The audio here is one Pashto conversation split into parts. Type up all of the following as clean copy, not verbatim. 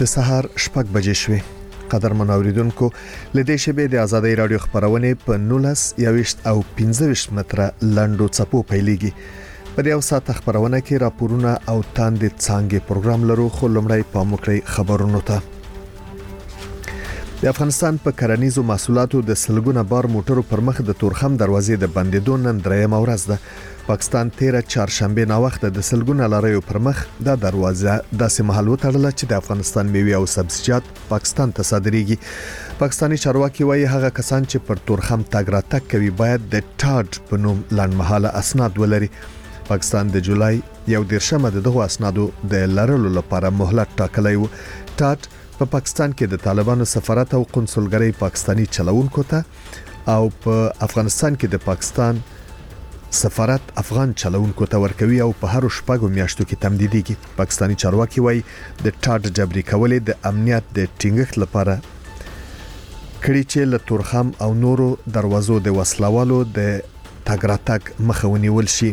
د سهار 6 بجې شوې. قدرمن اوریدونکو لدې شبې د ازادي رادیو خبرونه په 19 او 15 متره لاندو چپو پیلېږي. په یو ساعت خبرونه کې راپورونه او تاندې څنګه پروګرام لرو، خو لمړی په مکرې خبرونو ته. د افغانستان په کرنیزو محصولاتو د سلګونه بار موټرو پر مخ د تورخم دروازې د بندیدو نن درېمه ورځ ده. پاکستان 13 چهارشنبه نا وخت د سلګونه لاریو پر مخ د دروازه داسې محل وتړله چې د افغانستان میوه او سبزیجات پاکستان ته صادریږي. پاکستاني چارواکي وايي هغه کسان چې پر تورخم تګ راتګ کوي باید د ټاډ په نوم لنډمهاله اسناد ولري. پاکستان د جولای 11مه دغه اسنادو د لرلو لپاره مهلت ټاکلی و. ټاډ په پاکستان کې د طالبانو سفارت او قنصلګرۍ پاکستاني چلوونکو ته او په افغانستان کې د پاکستان سفارت افغان چلوونکو ته ورکوي او په هر شپږو میاشتو کې تمدیدېږي. پاکستاني چارواکي وايي د ټاډ جبري کولې د امنیت د ټینګښت لپاره کړي چې له تورخم او نورو دروازو د وسلوالو د تګ راتګ مخه ونیول شي.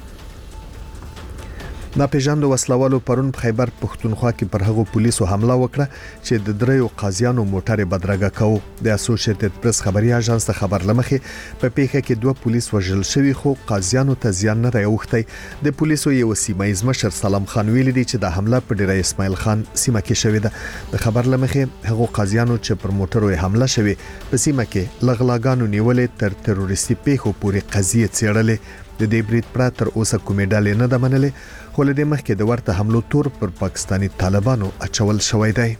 ناپېژاندو وسلوالو پرون په خیبر پښتونخوا کې پر هغو پولیسو حمله وکړه چې د دریو قاضیانو موټر بدرګه کوي. د اسوسییټډ پریس خبري اژانس ته خبر لمخې په پیښه کې 2 پولیس وژل شوي، خو قاضیانو ته زیان نه راوښتی. د پولیسو یو سیمایي مشر سلام خان ویل دي چې د حمله په ډیره اسماعیل خان سیمه کې شوې ده. د خبر لمخې هغو قاضیانو چې پر موټرو حمله شوي په سیمه کې لغلاګانو نیولې تر تروریستي پیښو پورې قضیه څېړلې. د دې بریټ پراتر اوسه کومې ډلې نه د منلې، خو له دې مخکې د ورته حملو تور پر پاکستاني طالبانو اچول شوی دی.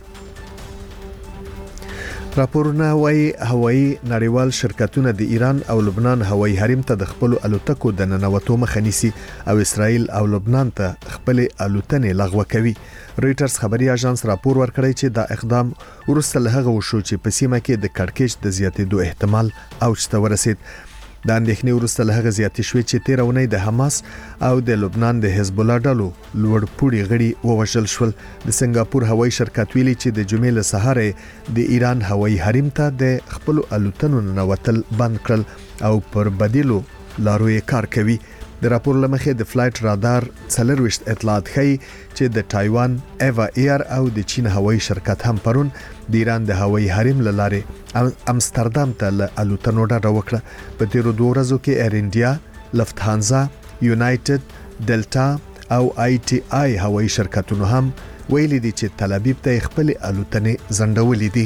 راپورونه وايي هوایي نړیوال شرکتونه د ایران او لبنان هوایي حریم ته د خپل الوتکو د ننوتو مخه نیسي او اسرائیل او لبنان ته خپل الوتنې لغوه کوي. رويټرز خبري اژانس راپور ورکړی چې دا اقدام وروسته له هغه وشو چې په سیمه کې د کړکېچ د زیاتېدو احتمال اوج ته ورسید. د اندېښنې وروسته له هغه زیاتې شوې چې 13 اونۍ د حماس او د لبنان د حزب الله ډلو لوړ پوړي غړي ووژل شول. د سنگاپور هوایي شرکت ویلي چې د جمعې له سهاره د ایران هوایي حریم ته د خپل الوتنو ننوتل بند کړل او پر بدیلو لارو یې کار کوي. د راپور لمخې د فلایټ رادار 24 اطلاعات ښیي چې د تایوان ایوا ایر او د چین هوایي شرکت هم پرون د ایران د هوایي حریم لاره امستردام ته له الوتنو ډډه وکړه. په تیرو 2 ورځو کې ایر انډیا، لفتهانزا، یونایټډ، ډلټا او آی ټی آی هوایي شرکتونو هم ویلي دي چې تل ابیب ته خپل الوتنې ځنډولې دي.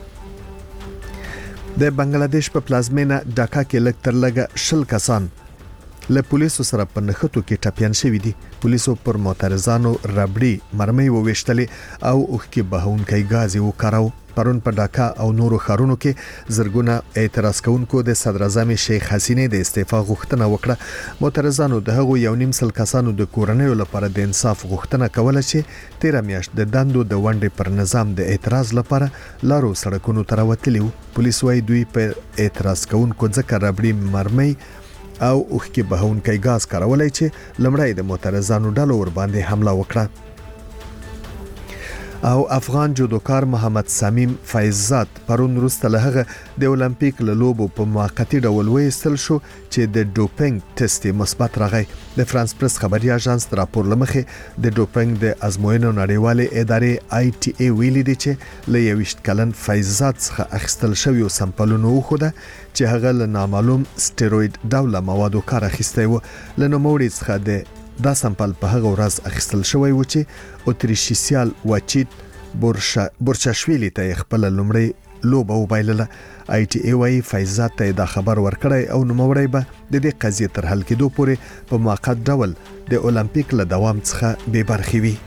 د بنگلاديش په پلازمینه ډاکا کې لږ تر لږه 20 کسان له پولیسو سره په نښتو کې ټپيان شوي دي. پولیسو پر معترضانو ربړي مرمۍ وويشتلې او اوښکې بهونکي غاز وکړاو. پرون په ډاکا او نورو ښارونو کې زرګونه اعتراض کوونکو د صدر اعظم شیخ حسینه د استعفا غوښتنه وکړه. معترضانو د هغو 1.5 کسانو د کورنیو لپاره د انصاف غوښتنه کوله چې 13 میاشت د دندو د ونډې پر نظام د اعتراض لپاره لارو سړکونو ته راوتلي وو. پولیس وايي دوی په اعتراض کوونکو ځکه ربړي مرمۍ او اوښکې بهونکي غاز کارولای چې لمړی د معترضانو ډلو ور باندې حمله وکړه. او افغان جودوکار محمد سمیم فیضزاد پرون وروسته له هغه د اولمپیک له لوبو په موقتی ډول وایستل شو چې د ډوپینګ ټیسټ مثبت راغی. د فرانس پریس خبري اژانس راپور لمخې د ډوپینګ د ازموینو نړیوالې ادارې آی ټی ای ویلي دي چې له 20 کلن فیضزاد څخه اخیستل شوی سمپلونو وخوده چې هغه له نامعلوم سټیروید ډوله موادو کار اخیستی و. له نوموړي څخه د دا سمپل په هغه ورځ اخیستل شوی و چې اتریشیسیال واچیت بورچاشویلی ته خپل لومړی لوبه وبایلله. آی ټی ای وايي فیضزاد ته دا خبر ورکړی او نوموړی به د دې قضیې تر حل کېدو پورې په موقت ډول د اولمپیک له دوام څخه بې برخې وي.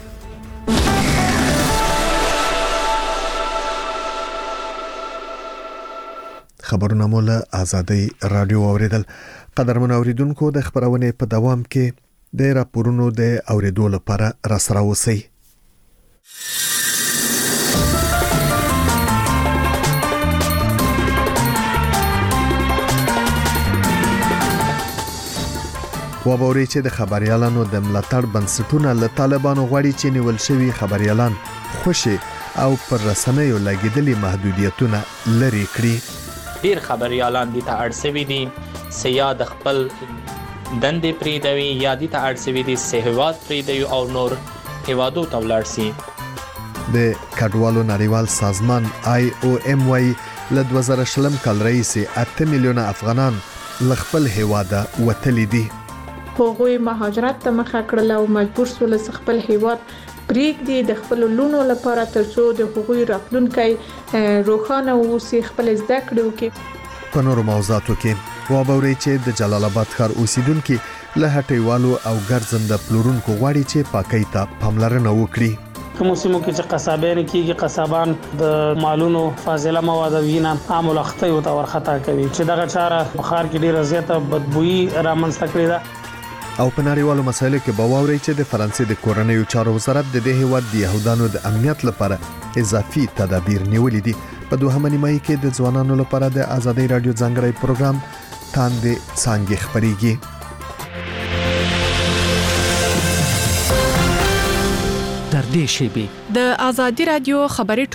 خبرونه مو له ازادي رادیو اوریدل. قدرمن اوریدونکو د خبرونه په دوام کې د راپورونو د اوریدو لپاره را سره اوسئ. وبوري چې د خبريالانو د ملاتړ بنسټونه له طالبانو غواړي چې نیول شوی خبريالان خوشي او پر رسنیو لګیدلي محدودیتونه لري کړي. ډیر خبريالان دي ته اړسوي دي سیاد خپل دندې پریدوي یا دي ته اړسوي دي سهوات پریدوي او نور هوادو ته ولاړ سي. د کډوالو نړیوال سازمان IOM وايي له 2020 کال راهیسې 8 میلیونه افغانان له خپل هیواده وتلي دي. هغوی مهاجرت ته مخه کړل او مجبور شول خپل هیواد پریږدي د خپل لونو لپاره ترڅو د هغوی راتلونکي روښانه اوسي، خپل زده کړې وکړي. په نورو موضوعاتو کې وابوري چې د جلال آباد ښار اوسیدونکو له هټیوالو او ګرځنده پلورونکو غواړي چې پاکۍ ته پاملرنه وکړي. کوم سیمو کې چې قصابین کېږي، قصابان د مالونو فاضله مواد وینه عام لخته او تور خطا کوي چې دغه چاره بخار کې ډیره زیاته بدبوئی رامنځته کړې ده. او په نړیوالو مسایلو کې باوري چې د فرانسې د کورنیو چارو وزارت د دې هیواد د يهودانو د امنیت لپاره اضافي تدابیر نیولې دي. په دوهمه نیمایي کې د ځوانانو لپاره د آزادۍ رادیو ځانګړی پروګرام تاندې څانګې خبريږي. در دې شیبه د آزادۍ رادیو خبري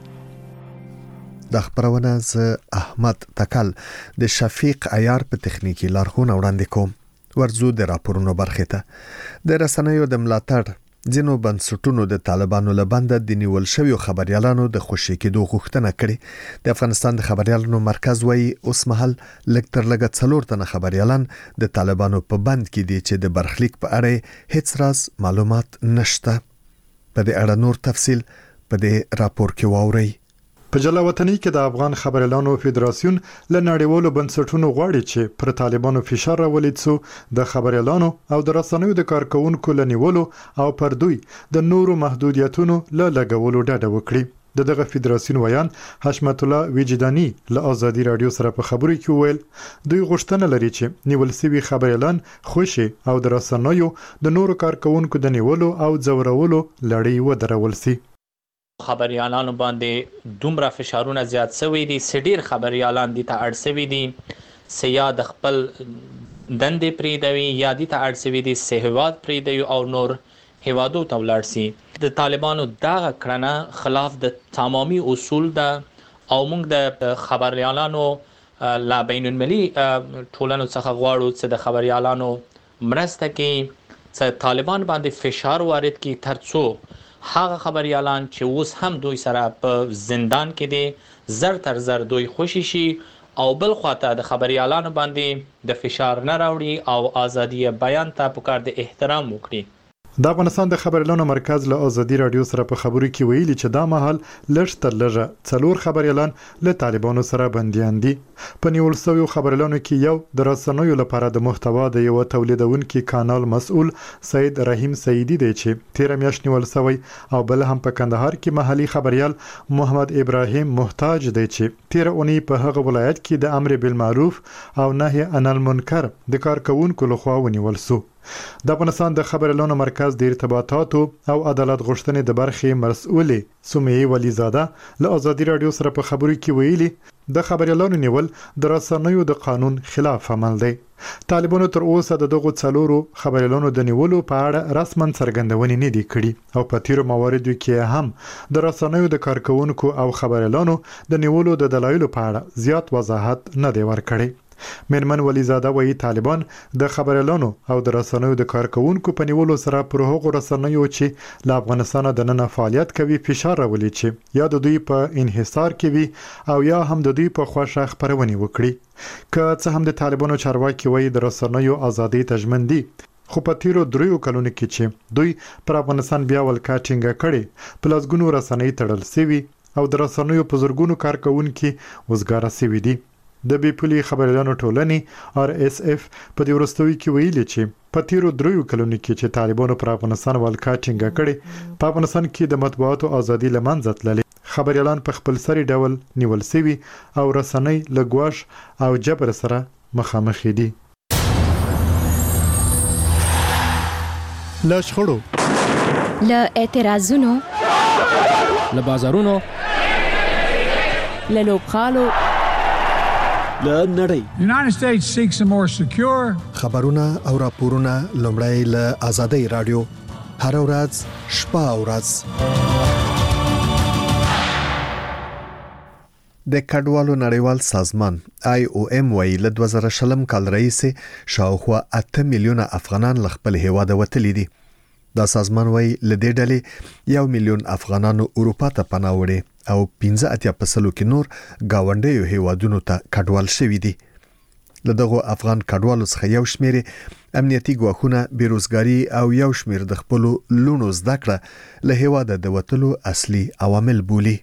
ټولګه د خبرونه ز احمد تکل د شفیق عیار په تخنیکی لارښوونه وړاندې کوم. ورزو د راپورونو برخه ته د رسنیو د ملاتړ ځینو بنسټونو د طالبانو لبند د نیول شویو خبريالانو د خوشی کېدو غوښتنه کړې. د افغانستان د خبريالانو مرکز وایي اوس مهال لکټر لګت څلور تنه خبريالان د طالبانو په بند کې دي چې د برخلیک په اړه هیڅ راز معلومات نشته. په دې اړه نور تفصيل په دې راپور کې واورئ. په جلاوطنۍ کې د افغان خبريالانو فدراسیون له نړیوالو بنسټونو غواړي چې پر طالبانو فشار راولي څو د خبريالانو او د رسنیو د کارکونکو لنیولو او پر دوی د نورو محدودیتونو له لګولو ډډه وکړي. دغه فدراسیون ویان حشمت الله وجدانی له آزادۍ رادیو سره په خبرو کې ویل دوی غوښتنه لري چې نیول شوی خبريالان خوشي او د رسنیو د نورو کارکونکو د نیولو او ځورولو لړۍ ودرول شي. خبريالانو باندې دومره فشارونه زیات شوي دي، سډیر خبريالان دي ته اړ شوي دي، سیا د خپل دندې پریدوي یا دي ته اړ شوي دي سهواد پریدوي او نور هوادو ته ولاړ شي. د طالبانو دغه کړنه خلاف د تمامي اصول ده او موږ د خبريالانو لا بین المللي ټولنو څخه غواړو چې د خبريالانو مرسته کې چې طالبان باندې فشار وارد کړي ترڅو هغه خبريالان چې اوس هم دوی سره په زندان کې دي زر تر زر دوی خوشي شي او بل خواته د خبريالانو باندې د فشار نه راوړي او ازادي بیان ته پکار د احترام وکړي. د افغانستان د خبريالانو مرکز له آزادۍ رادیو سره په خبرو کې ویلي چې دا مهال لږ تر لږه څلور خبريالان له طالبانو سره بنديان دي. په نیول شویو خبريالانو کې یو د رسنیو لپاره د محتوا د یو تولیدونکو کانال مسؤل سید رحیم سیدی دی چې 13 میاشتې نیول شوی او بل هم په کندهار کې محلي خبريال محمد ابراهیم محتاج دی چې 13 اونۍ په هغه ولایت کې د امر بالمعروف او نهي عن المنکر د کارکونکو لخوا ونیول شو. د افغانستان د خبريالانو مرکز د ارتباطاتو او عدالت غوښتنې د برخې مسؤلې سمیه ولیزاده له آزادۍ رادیو سره په خبرو کې ویلي د خبريالانو نیول د رسنیو د قانون خلاف عمل دی. طالبانو تر اوسه دغه څلورو خبريالانو د نیولو په اړه رسمن څرګندونې نه دي کړې او په تیرو مواردو کې هم د رسنیو د کارکونکو او خبريالانو د نیولو د دلایلو په اړه زیات وضاحت نه دی ورکړی. مېرمن ولیزاده وایي طالبان د خبريالانو او د رسنیو د کارکونکو په نیولو سره پر هغو رسنیو چې له افغانستان د نن فعالیت کوي فشار راولي چې یا د دوی په انحصار کې وي او یا هم د دوی په خوښه خبرونه وکړي. که څه هم د طالبانو چارواکي وایي د رسنیو ازادي تضمین دي، خو په تیرو 3 کلونو کې چې دوی پر افغانستان بیا ولکاټینګ کړي په لاسګونو رسنۍ تړل شوی او د رسنیو په زورګونو کارکونکو وزګار شوی دي. د بیپولي خبريالانو ټولنې RSF په دې ورستوي کې ویلي چې په تیرو 3 کلونو کې چې طالبانو پر افغانستان ولکاټینګ کړي په افغانستان کې د مطبوعاتو ازادي لمنځه تللې، خبريالان په خپل سری ډول نیول شوی او رسنۍ لګواش او جبر سره مخامخ دي. له شخړو، له اعتراضونو، له بازارونو، له لوبخالو، له نړۍ. United States seeks a more secure خبرونه او راپورونه لومړی له آزادۍ رادیو هر ورځ شپه او ورځ. د کډوالو نړیوال سازمان IOM وايي له 2020 کال راهیسې شاوخوا 8 میلیونه افغانان له خپل هیواده وتلي دي. دا سازمان وايي لدې ډلې 1 میلیون افغانانو اروپا ته پناه وړي او 15% کې نور گاونډیو هیوادونو ته کډوال شوي دي. لدغه افغان کډوالو څخه یو شمېر امنیتي ګواښونه، بیروزګاری او یو شمېر د خپل لونو زده کړه له هیواده د وټلو اصلي عوامل بولي.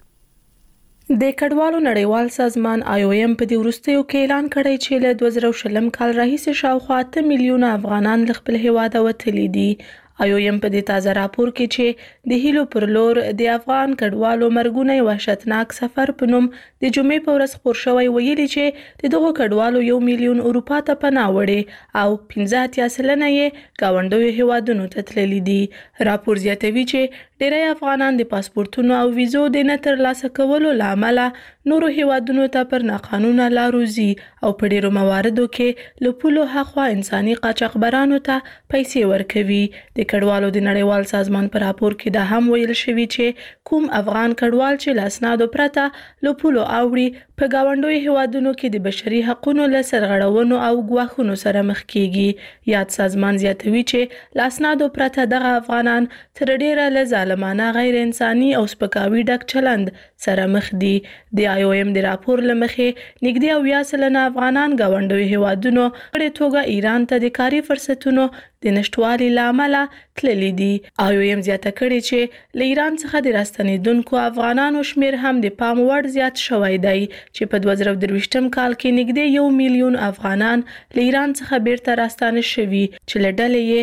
د کډوالو نړیوال سازمان IOM په دې وروستیو کې اعلان کړی چې له 2020 کال راهیسې شاوخوا 8 میلیونه افغانان له خپل هیواده وتلي دي. IOM په دې تازه راپور کې چې د هیلو پر لور د افغان کډوالو مرګونی وحشتناک سفر په نوم د جمعې په ورځ خبر شوی ویلي چې دغه کډوالو 1 میلیون اروپا ته پناه وړي او 15% یې گاونډیو هیوادونو ته تللي دي. راپور زیاتوي چې ډېری افغانان د پاسپورتونو او ویزو د نه ترلاسه کولو لامل نورو هیوادونو ته پر ناقانونه لارو ځي او په ډېرو مواردو کې له پولو هاخوا انساني قاچاقبرانو ته پیسې ورکوي. د کډوالو د نړیوال سازمان په راپور کې دا هم ویل شوی چې کوم افغان کډوال چې لاسنادو پرته له پولو اوړي په گاونډیو هیوادونو کې د بشري حقوقو له سرغړونو او ګواښونو سره مخ کیږي. یاد سازمان زیاتوي چې لاسنادو پرته دغه افغانان تر ډیره له ظالمانه غیر انساني او سپکاوي ډک چلند سره مخ دي. د IOM د راپور لمخې نږدې 80% افغانان گاونډیو هیوادونو په توګه ایران ته د کاري فرصتونو د نشټوالي لامل تللي دي. IOM زیاته کړې چې له ایران څخه د راستنیدونکو افغانانو شمیر هم د پام وړ زیات شوی دی چې په 2023 کال کې نږدې 1 میلیون افغانان له ایران څخه بیرته راستانه شوي چې له ډلې یې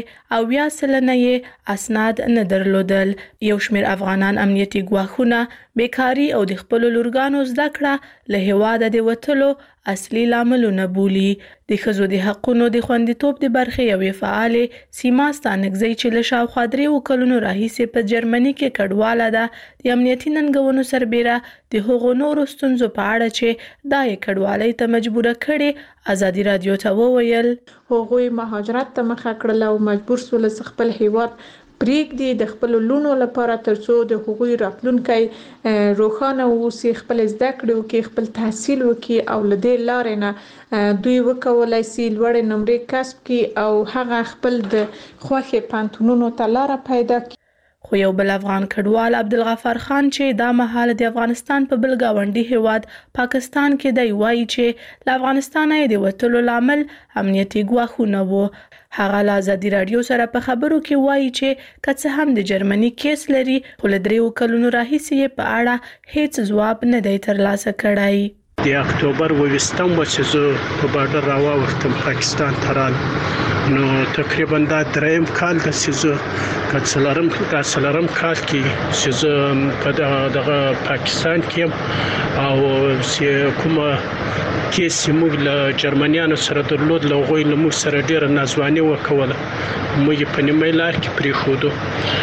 80% اسناد نه درلودل. یو شمیر افغانان امنیتي ګواښونه، بیکاری او د خپل لورګانو زده کړه له هیواده د وټلو اصلي لاملونه بولي. د ښځو د حقوقو د خوندیتوب د برخې یوې فعالې سیما ستانکزۍ چې له شاوخوا 3 کلونو راهیسې په جرمني کې کډواله ده د امنیتي ننګونو سربېره د هغو نورو ستونزو په اړه چې دا یې کډوالۍ ته مجبوره کړي ازادي رادیو ته وویل هغوی مهاجرت ته مخه کړل او مجبور شول خپل هیواد پریږدي د خپل لونو لپاره ترڅو د حقوقي راتلونکي روښانه اوسي، خپل زده کړې وکړي، خپل تحصیل وکړي او لدې لارې نه دوی وکولای شي لوړې نمرې کسب کړي او هغه خپل د خوښې پانتونونو ته لار پیدا کړي. خو یو بل افغان کډوال عبدالغفار خان چې دا مهال د افغانستان په بل گاونډي هیواد پاکستان کې دی وایي چې له افغانستانه د وټلو لامل امنیتي ګواښونه وو. هغه له ازادي رادیو سره په خبرو کې وایي چې که څه هم د جرمني کیس لري خو له 3 کلونو راهیسې په اړه هیڅ ځواب نه دی ترلاسه کړی. د اکتوبر 20 چې زه په بارډر راووتم پاکستان ته رالم، نو تقریبا دا 3 کال د سيزو کڅلرم کال کې چې زه په دغه پاکستان کې او کومه کیس موږ له جرمنیانو سره درلود، له غوي له موږ سره ډیره نازواني وکوله. موږ په نیمه لار کې پریښودو،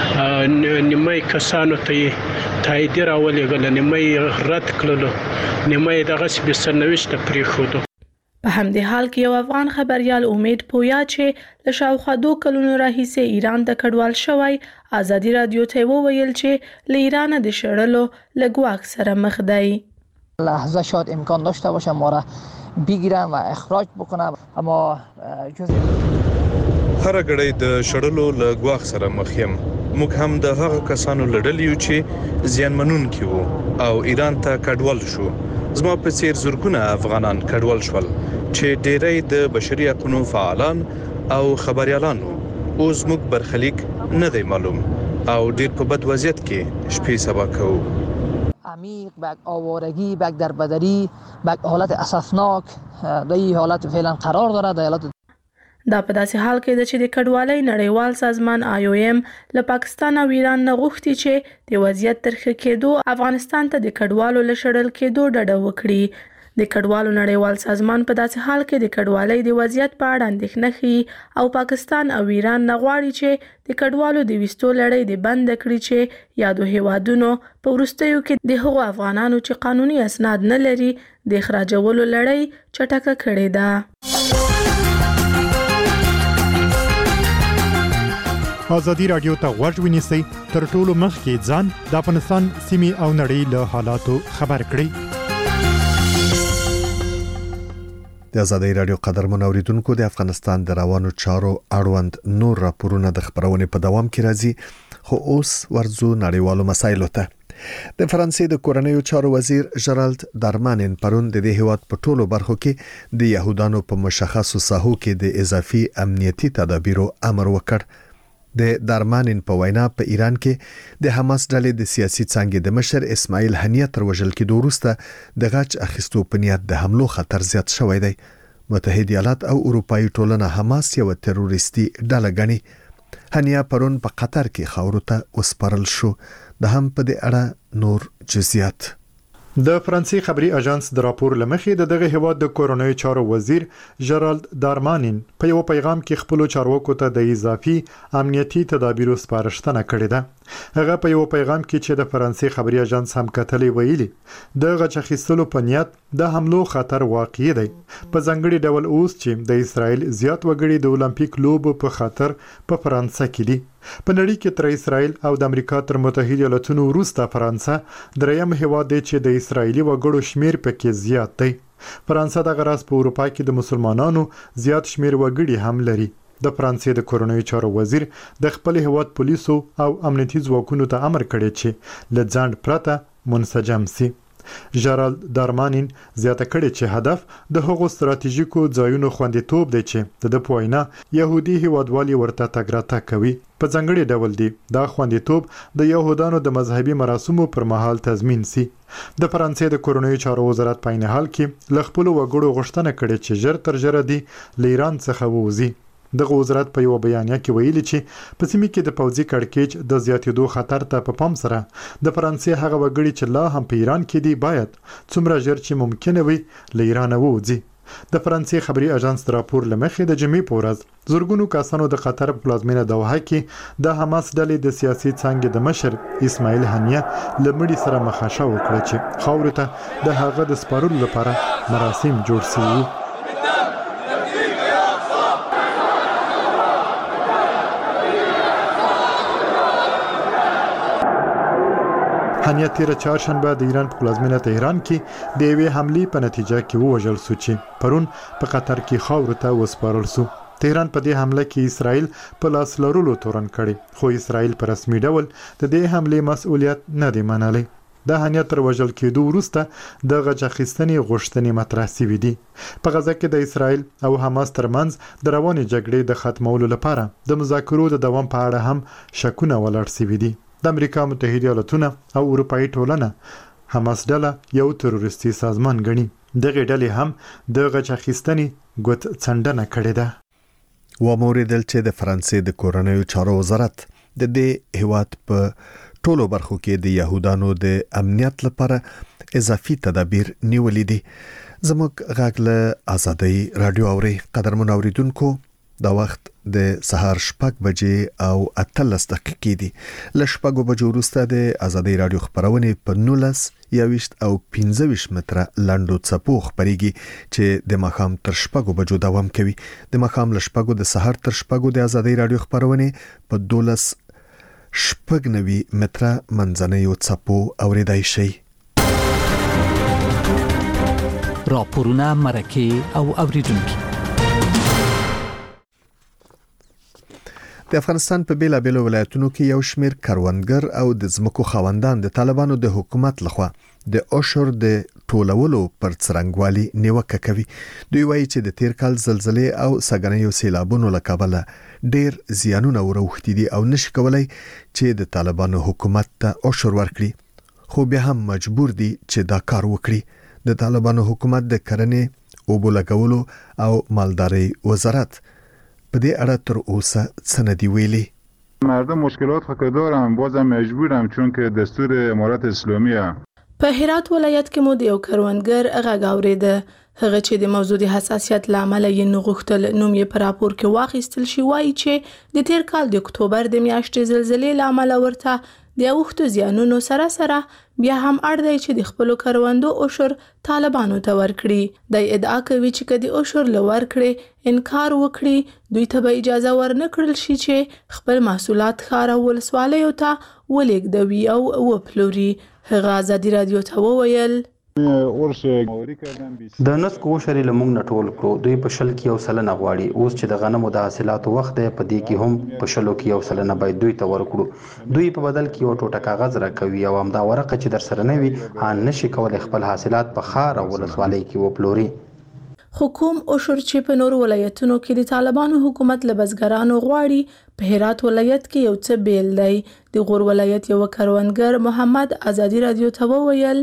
نیمه کسانو ته تایید راولېږل، نیمه رد کړلو، نیمه دغه به سرنوشت پریښودو. په همدې حال کې یو افغان خبريال امید پویا چې له شاوخوا 2 کلونو راهیسې ایران ته کډوال شوی ازادي رادیو ته وویل چې له ایران د شړلو لګواک سره مخ دی. لحظه شاید امکان داشته باشه ما را بگیرن و اخراج بکنن، اما هر غړی د شړلو لګواک سره مخ یم. موږ هم د هغه کسانو لړل یو چې زیانمنون کیو او ایران ته کډوال شو. زما په څیر زرګونه افغانان کډوال شول چې ډېری د بشري حقوقو فعالان او خبريالانو اوس موږ برخلیک نه دی معلوم او ډېر په بد وضعیت کې شپې سبا کوو. عمیق، بک آوارگی، بک دربدری، بک حالت اسفناک در این حالت فعلا قرار داره. در حالت دا په داسې حال کې چې د کډوالۍ نړیوال سازمان IOM له پاکستان او ایران نه غوښتي چې د وضعیت تر ښه کېدو افغانستان ته د کډوالو له شړل کېدو ډډه وکړي. د کډوالو نړیوال سازمان په داسې حال کې د کډوالۍ د وضعیت په اړه اندېښنه ښيي او پاکستان او ایران نه غواړي چې د کډوالو د ویستو لړۍ د بند کړي چې یادو هیوادونو په وروستیو کې د هغو افغانانو چې قانوني اسناد نه لري د اخراجولو لړۍ چټکه کړې ده. ازادي رادیو ته غوږ ونیسئ، تر ټولو مخکې ځان د افغانستان سیمې او نړۍ له حالاتو خبر کړئ. د د ازادي رادیو قدرمن اوریدونکو د افغانستان د روانو چارو اړوند نور راپورونه د خبرونې په دوام کې راځي، خو اوس ورځو نړیوالو مسایلو ته. د فرانسې د کورنیو چارو وزیر ژرالد دارمانین پرون د دې هیواد په ټولو برخو کې د يهودانو په مشخصو ساحو کې د اضافي امنیتي تدابیرو امر وکړ. د دارمانین په وینا په ایران کې د حماس ډلې د سیاسي څانګې د مشر اسماعیل هنیه تر وژل کېدو وروسته د غچ اخیستو په نیت د حملو خطر زیات شوی دی. متحده ایالات او اروپایي ټولنه حماس یو تروریستي ډله ګڼي. هنیه پرون په قطر کې خاورو ته وسپارل شو. د هم په دې اړه نور جزئیات. د فرانسې خبري اژانس د راپور لمخې دغه هیواد د کورونی چارو وزیر ژرالد دارمانین په یو پیغام کې خپل چارواکو ته د اضافي امنیتي تدابیرو سپارښتنه کړې ده. هغه په یو پیغام کې چې د فرانسې خبري اژانس هم کتلې ویلي د غچ اخیستلو په نیت د حملو خطر واقع دی. په ځانګړي ډول اوس چې د اسرائیل زیات وګړي د اولمپیک لوبو په خاطر په فرانسه کې دي. په نړۍ کې تر اسرائیل او د امریکا تر متحده ایالاتونو وروسته فرانسه دریم هیواد دی چې د اسرایلی وګړو شمیر پکې زیات دی. فرانسه د غراس په اروپا کې د مسلمانانو زیات شمیر وګړي هم لري. د فرانسې د کورونی چارو وزیر د خپل هیواد پولیسو او امنیتي ځواکونو ته امر کړی چې له ځان پرته منسجم سي. ژرالد دارمانین زیاته کړي چې هدف د هغو ستراتیژیکو ځایونو خوندیتوب دی چې د پوینا يهودي هیوادوالي ورته تګراته کوي. په ځانګړي ډول دی دا خوندیتوب د يهودانو د مذهبي مراسمو پر مهال تضمین سي. د فرانسې د کورونی چارو وزارت په عین حال کې ل خپل وګړو غوښتنه کړې چې ژر تر ژره دی ل ایران څخه ووزي. د وزارت په یو بیانیه کې ویلي چې په سیمه کې د پوځي کړکېچ د زیاتېدو خطر ته په پام سره د فرانسې هغه وګړي چې لا هم په ایران کې دي باید څومره ژر چې ممکن وي له ایران ووځي. د فرانسې خبري اژانس راپور لمخې د جمعې په ورځ زورګونو کسانو د قطر په پلازمینه دوحه کې د حماس ډلې د سیاسي څانګې د مشر اسماعیل هنیه لمړي سره مخاشه وکړه چې خاورو ته د هغه د سپارلو لپاره مراسم جوړ شوي. هنیه تیر چهارشنبه د ایران په پلازمینه تهران کې د یوې حملې په نتیجه کې ووژل شو چې پرون په قطر کې خاورو ته وسپارل شو. تهران په دې حمله کې اسرائیل په لاس لرلو تورن کړي، خو اسرائیل په رسمي ډول د دې حملې مسؤلیت نه دی منلی. د هنیه تر وژل کېدو وروسته د غچ اخیستنې غوښتنې مطرح شوې دي. په غزه کې د اسرائیل او حماس ترمنځ د روانې جګړې د ختمولو لپاره د مذاکرو د دوام په اړه هم شکونه ولاړ شوي دي. د امریکا متحده ایالاتونه او اروپایي ټولنه حماس ډله یو تروریستي سازمان ګڼي. دغه ډلې هم د غچ اخیستنې ګوت څنډنه کړې ده. وموریدل چې د فرانسې د کورنیو چارو وزارت د دې هیواد په ټولو برخو کې د يهودانو د امنیت لپاره اضافي تدابیر نیولې دي. زموږ غږ له ازادي رادیو اوري قدرمن اوریدونکو دا وخت د سهار 6 بجې او 18 دقیقې دي. ل 6 بجو وروسته د ازادي رادیو خبرونه په 19 یاويشت او 15 متره لاندو څپو خبريږي چې د مخام تر 6 بجو دوام کوي. د مخام ل 6 د سهار تر 6 د ازادي رادیو خبرونه په 12 متره منځنیو څپو اوریدای شي. راپورونه مرکه او اوریدونکو. د افغانستان په بیلابېلو ولایتونو کې یو شمېر کروندګر او د ځمکو خاوندان د طالبانو د حکومت لخوا د عشر د ټولولو پر څرنګوالي نیوکه کوي. دوی وایي چې د تیر کال زلزلې او سګنیو سیلابونو له کبله ډېر زیانونه وروختي دي او نشي کولای چې د طالبانو حکومت ته عشر ورکړي، خو بیا هم مجبور دي چې دا کار وکړي. د طالبانو حکومت د کرنې، اوبو لګولو او مالدارۍ وزارت په دې اړه تر اوسه څه نه دی ویلي. مردم مشکلات خود دارن، بازم مجبورم چون که دستور امارت اسلامیه. په هرات ولایت کې مو د یو کروندګر غږ اوریده. هغه چې د موضوع د حساسیت لامل یې نغښتل نوم یې په راپور کې واخیستل شي، وایي چې د تیر کال د اکتوبر د میاشتې زلزلې لامل ورته د اوښتو زیانونو سره بیا هم اړ دی چې د خپل کروندو عشر طالبانو ته ورکړي. د ادعا کوي چې کدي عشر لور کړي انکار وکړي دوی ته به اجازه ورنکړل شي چې خپل محصولات ښار او ولسوالیو ته ولېږدوي او وپلوري. هغه ازادي رادیو ته وویل د نسکو شری لمونږ نټول کړو دوی په شل کې 1% غواړي اوس چې د غنمو د حاصلاتو وخت دی په دې کې هم په شلو کې 1% باید دوی ته ورکړو دوی په بدل کې یو ټوټه کاغذ راکوي او هم دا ورقه چې در سره نه وي ان نشي کولای خپل حاصلات په خار او ولسوالۍ کې وپلوري حکوم عشر چې په نور ولایتونو کې د طالبانو حکومت له بزګرانو غواړي په هرات ولایت کې یو څه بیل دی د غور ولایت یو کروندګر محمد ازادي رادیو ته وویل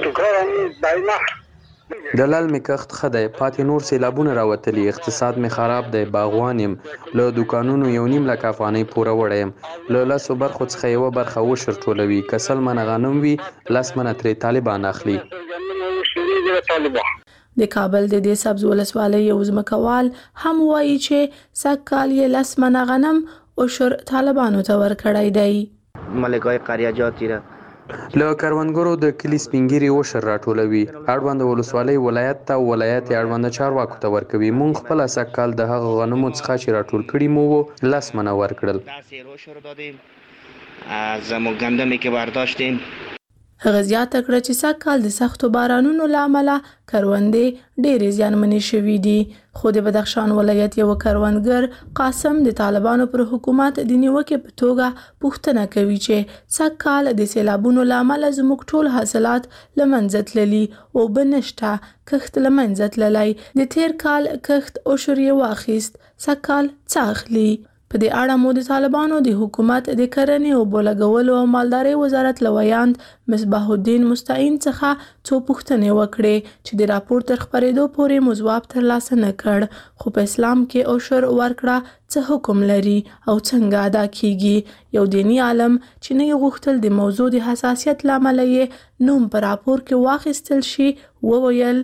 دلال می کخت خدای پاتې نور سیلابونه راوتلی اقتصاد می خراب دی باغوانیم له دکانونو یو نیم لک افغانۍ پوره وړم له لاسو برخو څخه یو برخه وشر ټولوي کسل من غنم وی لاس من ترې طالبان اخلي د کابل د دې سبز ولسوالۍ یو ځمکوال هم وایي چې سږکال یې لس منه غنم عشر طالبانو ته ورکړی دی ملکای قریاجاتی را له کروندګرو د کلی سپینګيري وشر راټولوي اړوند ولسوالۍ ولایت ته ولایت اړوند چارواکو ته ورکوي مونږ خپل سږکال د هغه غنمو څخه چې راټول کړي مو لاس منه ورکړل زموږ ګندمې کې برداشتیم هغه زیاته کړه چې سږکال د سختو بارانونو له امله کروندې ډېرې زیانمنې شوې دي خو د بدخشان ولایت یو کروندګر قاسم د طالبانو پر حکومت د نیوکې په توګه پوښتنه کوي چې سږکال د سیلابونو له امله زموږ ټول حاصلات له منځه تللي او بنشته کښت له منځه تللی د تیر کال کښت عشر یې واخیست سږکال څه اخلي په دې اړه مو د طالبانو د حکومت د کرنې او بولګولو او مالدارۍ وزارت لویاند مصباح الدین مستعین څخه څو پوښتنې وکړې چې د راپور تر خبرېدو پورې مو ځواب ترلاسه نه کړ خو په اسلام کې عشر ورکړه څه حکم لري او څنګه ادا کیږي یو دینی عالم چې نه غوښتل د موضوع د حساسیت لامل یې نوم په راپور کې واخیستل شي وویل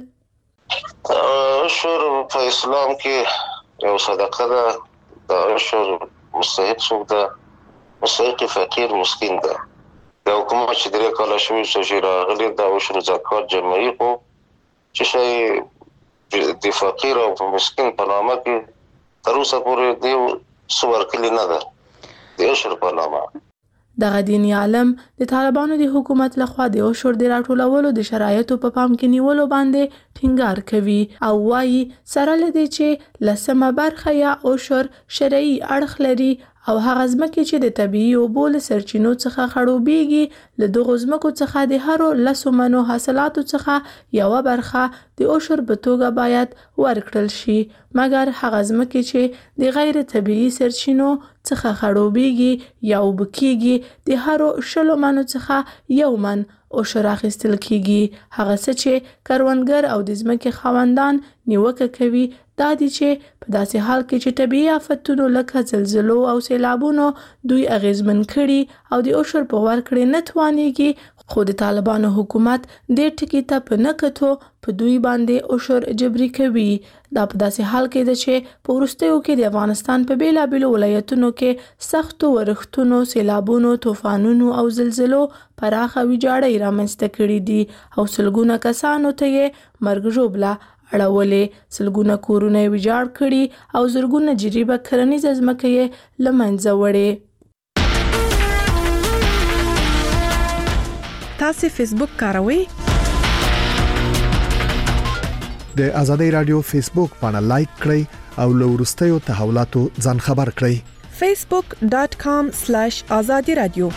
عشر په اسلام کې یو صدقه ده دا عشر مستحق څوک ده مستحق فقیر مسکین ده د حکومت چې درې کاله شوي چې راغلي دا عشر زکات جمعي خو چې شی د فقیر او مسکین په نامه کې تر اوسه پورې دی څه ورکړي نه ده د عشر په نامه دغه دیني عالم د طالبانو د حکومت لخوا د عشر د راټولولو د شرایطو په پام کې نیولو باندې ټینګار کوي او وایي سره لدی چې لسمه برخه یا عشر شرعي اړخ لري او هغه ځمکې چې د طبيعي اوبو له سرچینو څخه خړوبېږي له دغو ځمکو څخه د هرو لسو منو حاصلاتو څخه یوه برخه د عشر په توګه باید ورکړل شي مګر هغه ځمکې چې د غیر طبيعي سرچینو څخه خړوبېږي یا اوبه کېږي د هرو شلو منو څخه یو من عشر اخیستل کېږي هغه څه چې کروندګر او د ځمکې خاوندان نیوکه کوي دا دي چې په داسې حال کې چې طبيعي آفتونو لکه زلزلو او سیلابونو دوی اغیزمن کړي او د عشر په ورکړې نه توانېږي خو د طالبانو حکومت دې ټکي ته په نه کتو په دوی باندې عشر جبري کوي دا په داسې حال کې ده چې په وروستیو کې د افغانستان په بیلابیلو ولایتونو کې سختو ورښتونو سیلابونو طوفانونو او زلزلو پراخه ویجاړۍ رامنځته کړي دي او سلګونه کسانو ته یې مرګ ژوبله اړولې سلګونه کورونه ویجاړ کړي او زرګونه جریبه کرنیزه ځمکه یې له منځه وړې تاسو فیسبوک کاروئ د ازادي رادیو فیسبوک باندې لایک کړئ او له وروستیو تحولاتو ځان خبر کړئ facebook.com/azadi radio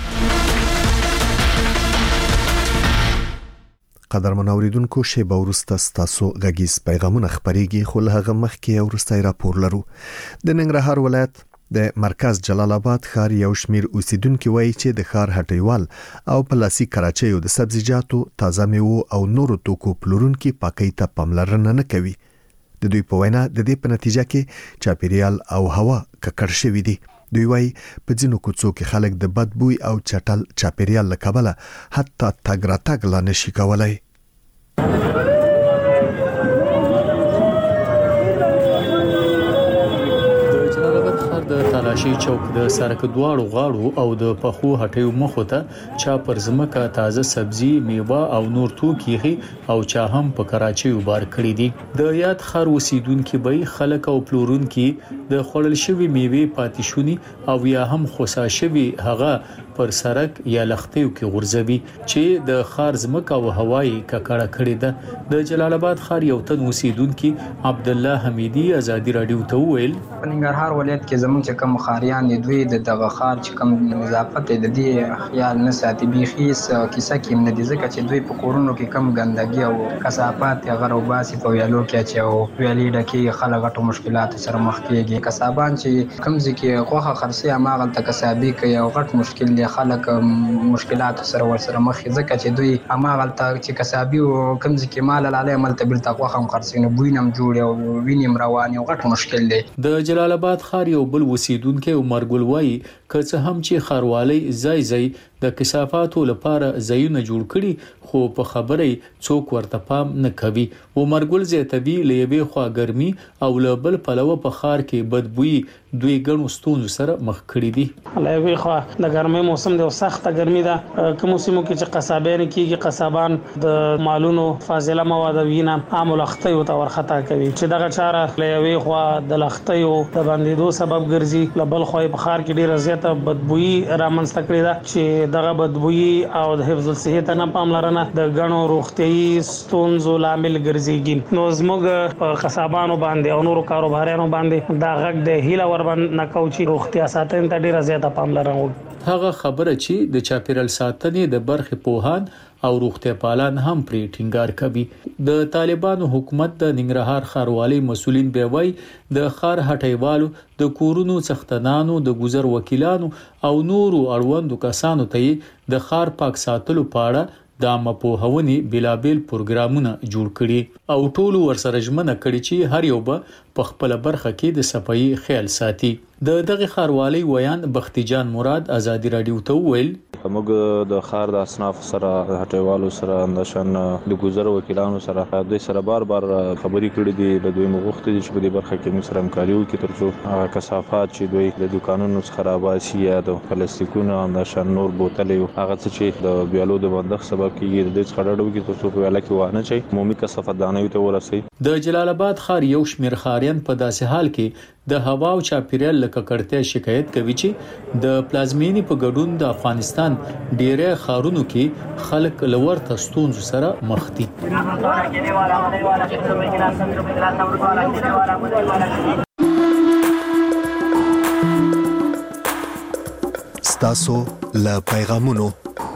قدرمن اوریدونکو شیبه ورسته ستاسو غږیز پیغامونه خبريږي خو له هغه مخکې ورستای راپور لرو د ننګرهار ولایت د مرکز جلال آباد ښار یو شمیر اوسیدونکو وایي چې د ښار هټیوال او پلاسي کراچۍ د سبزیجاتو تازه میوه او نورو توکو پلورونکو پاکۍ ته پاملرنه نه کوي د دوی په وینا د دې په نتیجه کې چاپیریال او هوا ککړ شوي دي دوی وایي په ځینو کوڅو کې خلک د بدبوی او چټل چاپیریال له کبله حتی تګ راتګ لا نشي کولای د تلاشي چوک د سرک دواړو غاړو او د پخو هټیو مخو ته چا پر ځمکه تازه سبزي میوه او نور توکي او چا هم په کراچۍ وبار کړی دي د یاد خار اوسیدونکو به خلک او پلورونکو د خړل شوی میوه پاتې شونی او یا هم خوسا شوی هغه پر سرک یا لختیو کې غورځوي چې د خار ځمکه او هوایی ککړه کړې ده د جلال آباد خار یو تن اوسیدونکو عبد الله حمیدی ازادي رادیو ته ویل ننګرهار ولایت کې زموږ چې کوم خاریان دي دوی د دغه خار چې کوم نظافت د دې خیال نه ساتي بيخي کیسه کې نه دي ځکه چې دوی په کورونو کې کم ګندګي او کثافات هغه روباسي په ویالو کې چې او ویالې ډکه خلک غټو مشکلات سره مخ کېږي کسابان چې کم ځکه غوخه خرسي اماغل تکسابي کوي او غټ مشکل دي خلک مشکلات سره ورسره مخ ځکه چې دوی اماغل ته چې کسابي او کم ځکه مال لاله عمل ته بل تقوا هم خرسینو بوینم جوړ او وینم روان او غټ مشکل دی د جلال آباد خار یو بل وسیدونکو عمر ګل وای که څه هم چې خاروالي ځای د کثافاتو لپاره ځایونه جوړ کړي خو په خبرې څوک ورته پام نه کوي عمر ګل زیاتوي لېوي خوا ګرمي او لبل پلوه په خار کې بدبوئی دوی ګڼو ستونزو سره مخ کړي دي لېوي خوا د ګرمۍ موسم دی او سخت ګرمي ده کوم موسمو کې چې قصابین کېږي قصابان د مالونو فاضله مواد وینه عام لختي او تور خطا کوي چې دغه چاره لېوي خوا د لختي او د باندېدو سبب ګرځي لبل خو په خار کې ډیره زیاته بدبوئی رامنځته کړې ده چې دغه بدبوئی او د حفظ الصحت نه پاملرنه د غنو روغتيي ستونزو لامل ګرځيږي نو زموږ په قصابانو باندې او نورو کاروبارانو باندې دا غږ د هیله ور باندې نکوچي روغتیا ساتنه ته ډیره زیاته پاملرنه هغه خبره چې د چاپیرل ساتنې د برخې پوهان او روغتیا پالان هم پرې ټینګار کوي د طالبانو حکومت د ننګرهار خاروالي مسولین به وای د خار هټیوالو د کورونو څښتنانو د گذر وکیلانو او نورو اړوندو کسانو ته د خار پاک ساتلو پاړه د مپوهونی بلابل پروګرامونه جوړ کړي او ټولو ورسره ژمنه کړي چې هر یو په خپل برخه کې د صفائی خیال ساتي د دغه خاروالي ویان بختي جان مراد ازادي رادیو ته ویل موږ د خار د اصناف سره هټیوالو سره نشن د گذر وکیلانو سره دوی سره بار خبرې کړې دي د دوی مغوښتي چې په دې برخه کې موږ سره همکاري وکړي ترڅو کثافات چې دوی د دکانونو څخه خراباسي یا د پلاستیکونو نشن نور بوتلې هغه چې د بیالو د بندښت سبب کیږي د دې څخه ډډه وکړي ترڅو په ویاله کې وانه شي عمومي کثافت دانوي ته ورسي د جلال آباد خار یو شمیر خاریان په داسې حال کې د هوا او چاپیریال لکړتیا شکایت کوي چې د پلازمینی په ګډون د افغانستان ډیره خارونو کې خلک لور تستونز سره مخ دي ستاسو له پیغامونو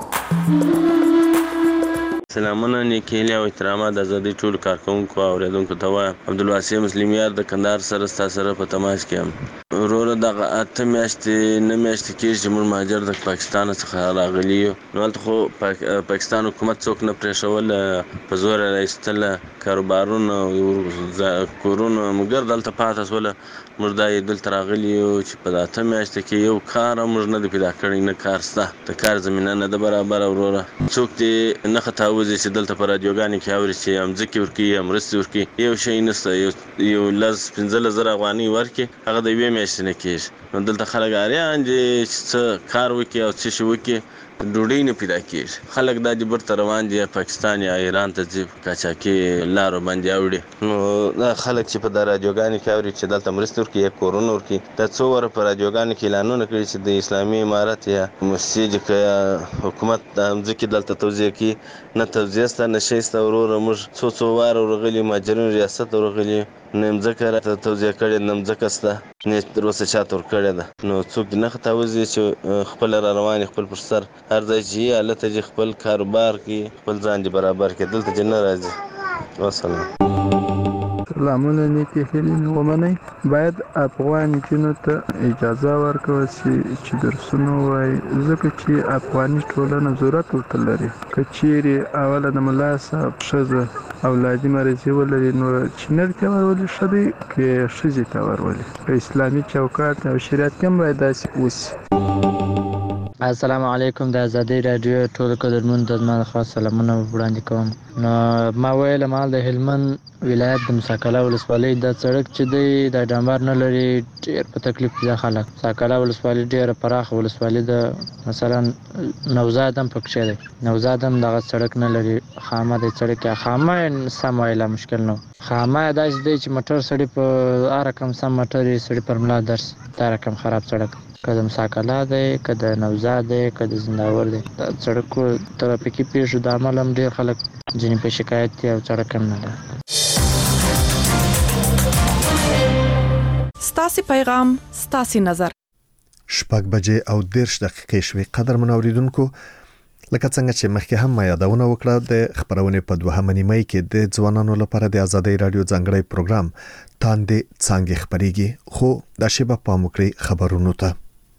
سلامونه نیکیلی او احترامات د ازادي ټول کارکونکو او اوریدونکو ته وایم عبدالواسع مسلمیار د کندهار سره په تماس کې یم وروره دغه اته میاشتې نه میاشتې کېږي چې موږ مهاجر د پاکستان څخه راغلي یو نو هلته خو پاکستان حکومت څوک نه پرېښول په زور راایستل کاروبارونه کورونه مګر دلته پاتې شول موږ دا دلته راغلي یو چې په اته میاشتې کې یو کار موږ نه دی پیدا کړی نه کار شته د کار زمینه نه ده برابر وروره څوک دې نه خطاوځي چې دلته په رادیوګانې کې اوري چې هم ځکه ورکی هم مرستې ورکی یو شی نشته یو لز 15,000 افغانۍ ورکي هغه د یوې میاشتې نه کېږي نو دلته خلک اریان دي چې کار وکړي او څه شي وکړي ډوډۍ نه پیدا کېږي خلک دا د برته روان دي پاکستان یا ایران ته ځي کاچاکي لارو باندې اوړي نو دا خلک چې په رادیوګانې کې اوري چې دلته مرستې ورکي یا کورونه ورکي دا څو وره په رادیوګانې کې اعلانونه کړي چې د اسلامي امارت یا مسجد یا حکومت د ځکه دلته توزیع کوي نه توزیع ست نه شيسته وروره موږ څو واره ورغلي ماجرین ریاست ورغلي نیم ذکر ته توزیع کړي نیم ذکر سته نه تر اوسه چاته ور کړی ده نو څوک نه خطاوځي چې خپل روان خپل پر سر هر ځای چې حالت چې خپل کاروبار کې خپل ځان دي برابر کې دلته جن راځي والسلام سلامونه نیکی هیلې ومنئ باید افغان جنو ته اجازه ورکړل شي چې درسونه وایي ځکه چې افغاني ټولنه ضرورت ورته لري که چیرې اوله د ملا صاحب ښځه اولادي مرضي ولري نو چې نر ته ورولي ښه دی که ښځې ته ورولي په اسلامي چوکاټ او شریعت کې هم باید داسې وشي السلام علیکم د ازادي رادیو ټول قدرمن د زما خاص سلامونه وړاندې کوم نو ما ویل مال د هلمند ولایت د مساکله ولسوالۍ د سړک چې دی د ډامبر نه لري ډېر په تکلیف دي خلک مساکله ولسوالۍ ډېر پراخه ولسوالۍ د مثلا نوزادم پکښې دی نوزادم دغه سړک نه لري خامه د سړک خامه سم ویلا مشکل نه خامه داسې دی چې موټر سړی په هر رقم سم موټر سړی پر ملا درس دا رقم خراب سړک کله مساکله دی کله نوزاد دی کله زنداور دی دا سړکو ترافیکي پیښو د عمل هم ډېر خلک ځینې په شکایت دي او سړک هم نه ده ستاسو پیغام ستاسو نظر 6:10 شوي قدر منوریدونکو لکه څنګه چې مخکې هم ما یادونه وکړه د خبرونه په 2 مې کې د ځوانانو لپاره د ازادي رادیو ځانګړی پروګرام تاندې څنګه خبريږي خو د شیبه پاموکري خبرونو ته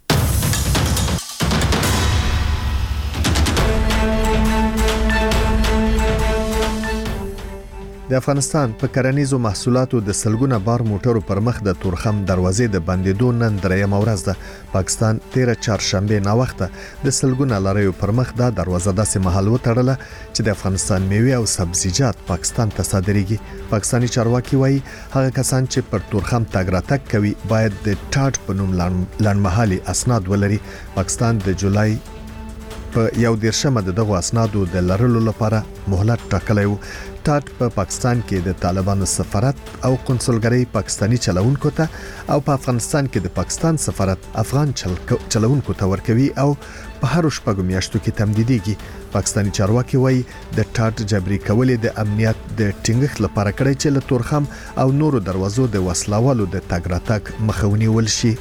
د افغانستان په کرنیزو محصولاتو د سلګونه بار موټرو پر مخ د تورخم دروازې د بندیدو نن درېیم ورځ ده پاکستان 13 چهارشنبه نا وخته د سلګونه لاريو پر مخ د دروازه داسې محل وتړله چې د افغانستان میوه او سبزیجات پاکستان ته صادرېږي پاکستانی چارواکي وایي هغه کسان چې پر تورخم تګ راتګ کوي باید د ټاټ په نوم لړمحالي اسناد ولري پاکستان د جولای په 11 دغه اسنادو د لرلو لپاره مهلت ټاکلی و ټاټ په پاکستان کې د طالبانو سفارت او قنصلګرۍ پاکستانی چلوونکو ته او په افغانستان کې د پاکستان سفارت افغان چلوونکو ته ورکوي او په هر شپږ میاشتو کې تمدیدېږي پاکستانی چارواکي وایي د ټاټ جبري کولې د امنیت د ټینګښت لپاره کړی چې له تورخم او نورو دروازو د وسلوالو د تګ راتګ مخاوني ولشي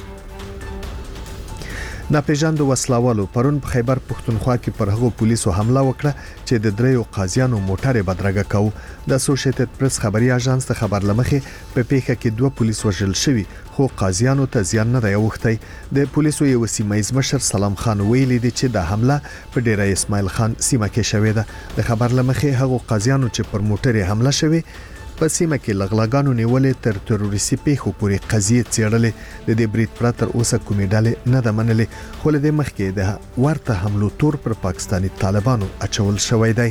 ناپېژاندو وسلوالو پرون په خیبر پښتونخوا کې پر هغو پولیسو حمله وکړه چې د دریو قاضیانو موټر بدرګه کاوه د اسوسییټډ پریس خبري اژانس ته خبر لمخې په پیښه کې 2 پولیس وژل شوي خو قاضیانو ته زیان نه دی اوښتی د پولیسو یو سیمایز مشر سلام خان ویلي دی چې د حمله په ډیره اسماعیل خان سیمه کې شوې ده د خبر لمخې هغو قاضیانو چې پر موټر حمله شوي په سیمه کې لغلاګانو نیولې تر تروریستي پیښو پورې قضیه څېړلې د دې بریټ پراتر اوسه کومې ډلې نه د منلې خو له دې مخکې د ورته حملو تور پر پاکستانی طالبانو اچول شوی دی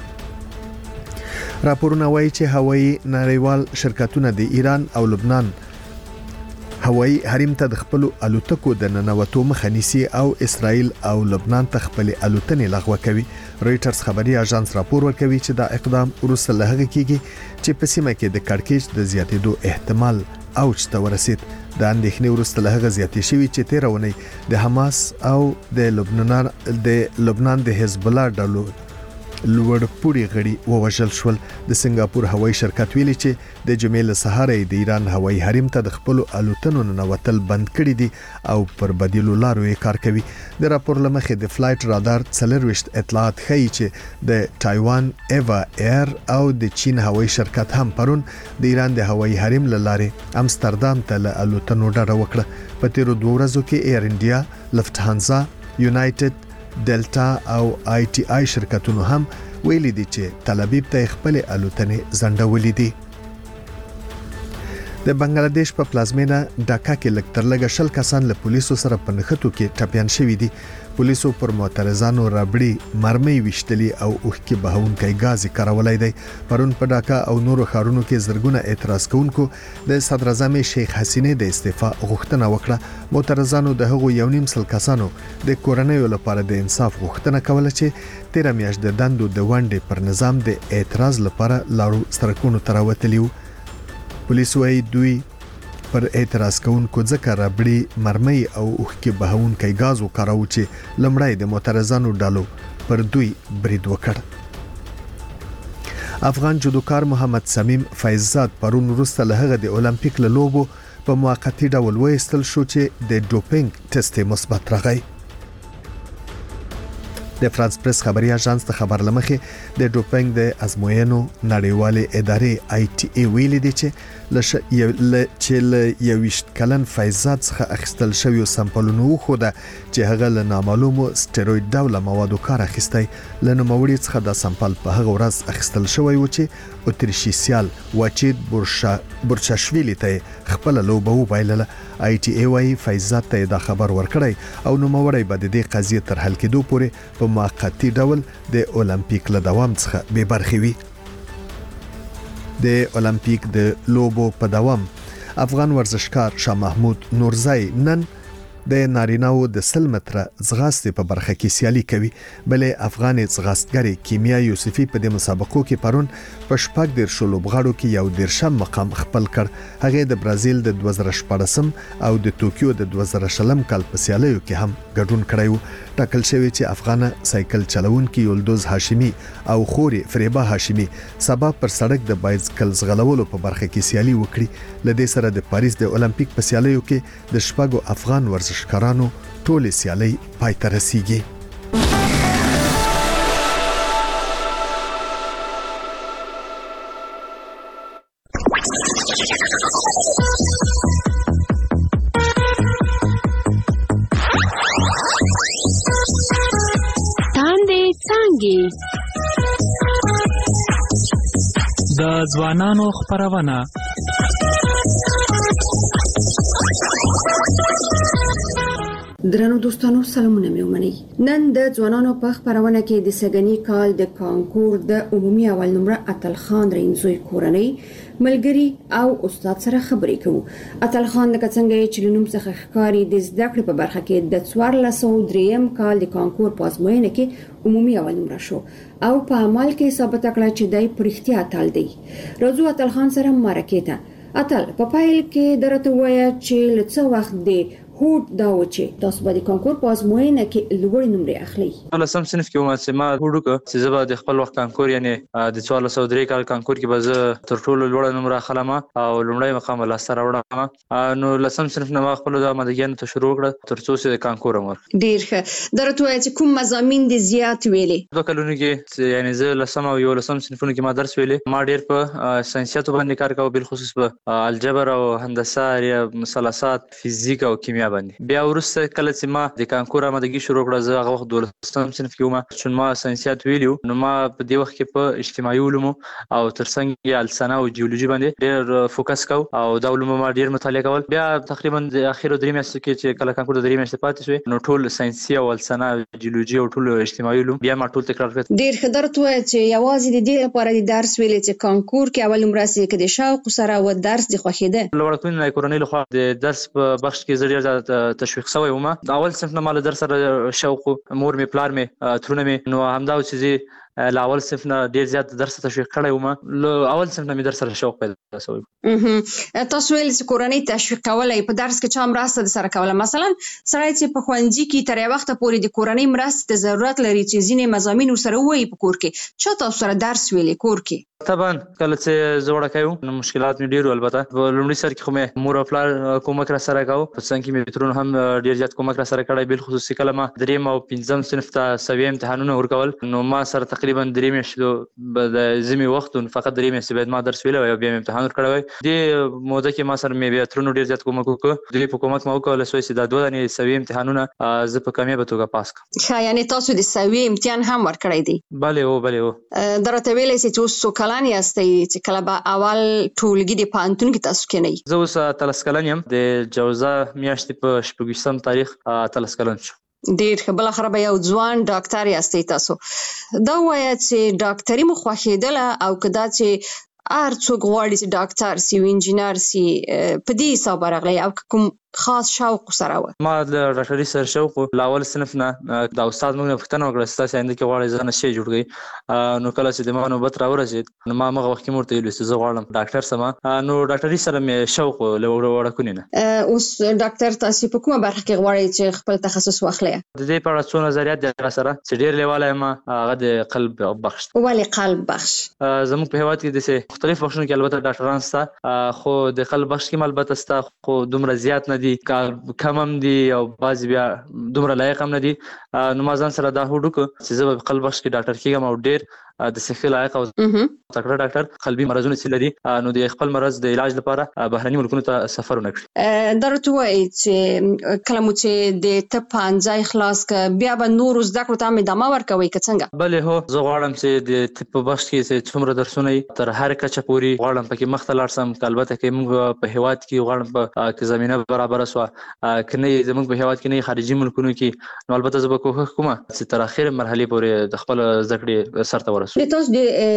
راپورونه وایي چې هوایي نړیوال شرکتونه د ایران او لبنان هوایي حریم ته د خپل الوتکو د ننوتو مخه نیسي او اسرائیل او لبنان ته خپل الوتنې لغوه کوي رويټرز خبري اژانس راپور ورکوي چې دا اقدام وروسته له هغه کېږي چې په سیمه کې د کړکېچ د زیاتېدو احتمال اوج ته ورسید د اندېښنې وروسته له هغه زیاتې شوي چې 13 ونې د حماس او د لبنان د حزب الله ډلو لوړ پوړي غړي ووژل شول د سنگاپور هوایي شرکت ویلي چې د جمعې له سهار د ایران هوایي حریم ته د خپل الوتنو ننوتل بند کړي دي او پر بدیلو لارو یې کار کوي د راپور لمخې د فلایټ رادار 24 اطلاعات ښیي چې د تایوان ایوا ایر او د چین هوایي شرکت هم پرون د ایران د هوایي حریم لاره امستردام ته له الوتنو ډډه وکړه په تیرو 2 ورځو کې ایر انډیا لفټهانزا یونایټډ ډلټا او آی ټی آی شرکتونو هم ویلي دي چې تل ابیب ته خپل الوتنې زندولې دي د بنگلاديش په پلازمینه ډاکا کې لکټرلګه شل کسان له پولیسو سره په نښتو کې ټپيان شوي دي پولیسو پر معترضانو رابړي مرمۍ وشتلي او اوښکي بهونکي غازي کارولای دی پرون په ډاکا او نورو ښارونو کې زرګونه اعتراض کوونکو د صدر اعظم شیخ حسینه د استعفا غوښتنه وکړه معترضانو د هغو 1.5 کسانو د کورنۍ لپاره د انصاف غوښتنه کوله چې 13 میاشت د دندو د وانډې پر نظام د اعتراض لپاره لارو سرکونو تراوتلیو پولیس وايي دوی پر اعتراض کوونکو ځکه رابړي مرمۍ او اوښکي بهونکي غاز وکاراو چې لمړی د معترضانو ډالو پر دوی برید وکړ افغان جودوکار محمد سمیم فیضزاد پرون وروسته له هغه د اولمپیک له لوبو په موقتی ډول وایستل شو چې د ډوپینګ ټیسټ مثبت راغی د فرانس پریس خبري اژانس ته خبر لمخې د ډوپینګ د ازموینو نړیوالې ادارې آی ټی ای ویلي دي چې چې یويشت کلن فیضات څخه اخیستل شوی سمپلونو خوده چې هغه له نامعلومو سټیروید ډول موادو کار اخیستی لنو موړي څخه د سمپل په هغه ورځ اخیستل شوی و چې اتریشیسیال واچید بورچاشویلی ته خپل لوبه وبایلله ITA وايي فیضات ته دا خبر ورکړی او نو موړی به د دې قضیه تر حل کېدو پورې په موقتی ډول د اولمپیک له دوام څخه به برخې وي د اولمپیک د لوبو په دوام افغان ورزشکار شاه محمود نورزای نن د نارینه‌و د 100 متره ځغاستې په برخه کې سیالي کوي بلې افغان ځغاستګر کیمیا یوسفی په دې مسابقو کې پرون په شپږ د شلوبغاړو کې یو دیرشم مقام خپل کړ هغه د برازیل د 2014 او د ټوکیو د 2020 کال په سیالیو کې هم ګډون کړی ټاکل شوی چې افغان سایکل چلونکي یولدوز هاشمی او خوري فریبا هاشمی سبا پر سړک د بایسکل ځغلولو په برخه کې سیالي وکړي لدې سره د پاریس د اولمپیک په سیالیو کې د شپږو افغان ورزشکارانو ټول سیالي پای ته رسیږي د ځوانانو خبرونه درنو دوستانو سلامونه مې ومنئ نن د ځوانانو په خبرونه کې د سګنی کال د کانکور د عمومي اول نمره اتل خان رینزوی کورنۍ ملګری او استاد سره خبرې کوو اتل خان د څنګه چې لنوم څخه ښکاری د زده کړې په برخه کې د 1403 کال د کانکور په ازموینه کې عمومي اول نمره شو او په عمل کې ثابت کړل چې دای پرختیا اتل دی راځو اتل خان سره مرکه ته اتل په پایل کې درته وایي چې لڅ وخت دی هوټ دا و چې تاسو به د کانکور په ازموینه کې لوړ نمرې اخلي لسم صنف کې ما سما هوډو چې زه به د خپل وخت کانکور یعنی د 1403 کال کانکور کې به زه تر ټولو لوړ نمره اخلم او لومړی مقام لا سره وړم نو لسم صنف نه ما خپل د مدګین ته شروع کړ تر څو چې د کانکور امر ډیر ښه درته وایي چې کوم مضامین دي زیات ویلې دوه کلونو کې یعنی زه لسم او یو لسم صنفونو کې ما درس ویلې ما ډیر په ساينساتو باندې کار کاوه بل خصوص په الجبر او هندسه یا مثلثات فزیک او کیمیا باندې بیا ورسته کله چې ما د کانکور آمادګي شروع کړه زه هغه وخت دولسم صنف کې وم چې ما ساينسات ویلو نو ما په دې وخت کې په اجتماعي علومو او ترڅنګ یې السنه او جیولوژي باندې ډېر فوکس کاو او دا علوم ما ډېر مطالعه کول بیا تقریبا د اخیرو درې میاشتو کې چې کله کانکور د درې میاشتې پاتې شوې نو ټول ساينسي او السنه جیولوژي او ټول اجتماعي علوم بیا ما ټول تکرار کړ ډېر ښه درته وایي چې یوازې د دې لپاره د درس ویلې چې کانکور کې اول نمره سي کې د شوق سره و درس د خوښیده لوړکوین کورنۍ لخوا د درس په بخش کې ډېر تشویق شوی وم اول صنف نه مال درس سره شوق مور می پلار می ترونه می نو همدا چې لاول صنف نه ډیر زیات درس تشویق کړی وم اول صنف نه می درس سره شوق پیدا شوی تاسو ویل چې کورنۍ تشویق کولای په درس کې چا مرسته سره کوله مثلا سړی چې په خوانځي کې تر وخت پورې د کورنۍ مرسته ضرورت لري چې ځینې مضامین سره وایي په کور کې چې تاسو سره درس ویلې کور کې طبعا کله چې زوړه کایو نو مشکلات می ډیرو البته لومړي سر کې خو مې مور او پلار کومک را سره کاوه په څنګه کې مې ترونه هم ډیر زیات کومک را سره کړی بل خصوصي کله ما دریم او پنځم صنف ته سوي امتحانونه ورکول نو ما سره تقریبا دریم میاشتو د زمي وخت فقط دریم میاشتې بعد ما درس ویل او بیا امتحان ورکړی د موده کې ما سره مې بیا ترونه ډیر زیات کومک وکړ د حکومت ما وکړل سوې چې دا دوه دنې سوي امتحانونه زه په کامیابه توګه پاس کړم ښه یعنی تاسو د سوي امتحان هم ورکړی دی bale o درته ویلې چې اوس کلان یاستئ چې کله به اول ټولګي د پانتون کې تاسو کې نه زه اوس 13 کلن یم د جوزا میاشتې په 14 تاریخ 13 کلن شو ډیر ښه بل خبره یو ځوان ډاکټر یاستئ تاسو دا وایي چې ډاکټري مو خوښیدله او کدا چې هر څوک غواړي چې ډاکټر سي او انجینر سي په دې حساب راغلی او کوم خاص شوق سره و ما د ډاکټري سره شوق لاول صنف نه د استاد موږ پښتنه وکړه ستاسو آینده کې غواړي ځنه شي جوړ کړي نو کله چې د ما نوبت راورسید نو ما هغه وخت کې مرته ویل چې زه غواړم ډاکټر سم نو ډاکټري سره مې شوق لوړ کونی نه اوس ډاکټر تاسو په کومه برخه کې غواړئ چې خپل تخصص واخلئ د دې په اړه څو نظریات د سره چې ډیر لیواله ما هغه د قلب بخش ولې قلب بخش زموږ په هیواد کې د مختلف بخشونو کې البته ډاکټران ستا خو د قلب بخش کې البته ستا خو دومره زیات نه دي کم هم دي او بعض بیا دومره لایق هم نه دي نو ما ځان سره دا هوډ وکړ چې زه په قلب بخش کې ډاکټر کېږم او ډیر د صحي لایق او تکړه ډاکټر قلبي مرزونه چې لري نو د خپل مرز د علاج لپاره بهرني ملکونو ته سفر ونه کړي. درته وایي چې کله مو چې د طب پانځای خلاص ک بیا به نور زده کړو ته ادامه ورکوي که څنګه؟ بلې هو زه غواړم چې د طب په بخش کې چې څومره درسونه تر هر کچه پوري غواړم پکې مخ ته لاړ سم. البته کې موږ په هیواد کې غواړم په زمينه برابر سو کنه زموږ په هیواد کې نه خارجي ملکونو کې نو البته زه به کوښښ کوم چې تر اخر مرحله پورې د خپل زده کړې سرته ورسوم. تاسو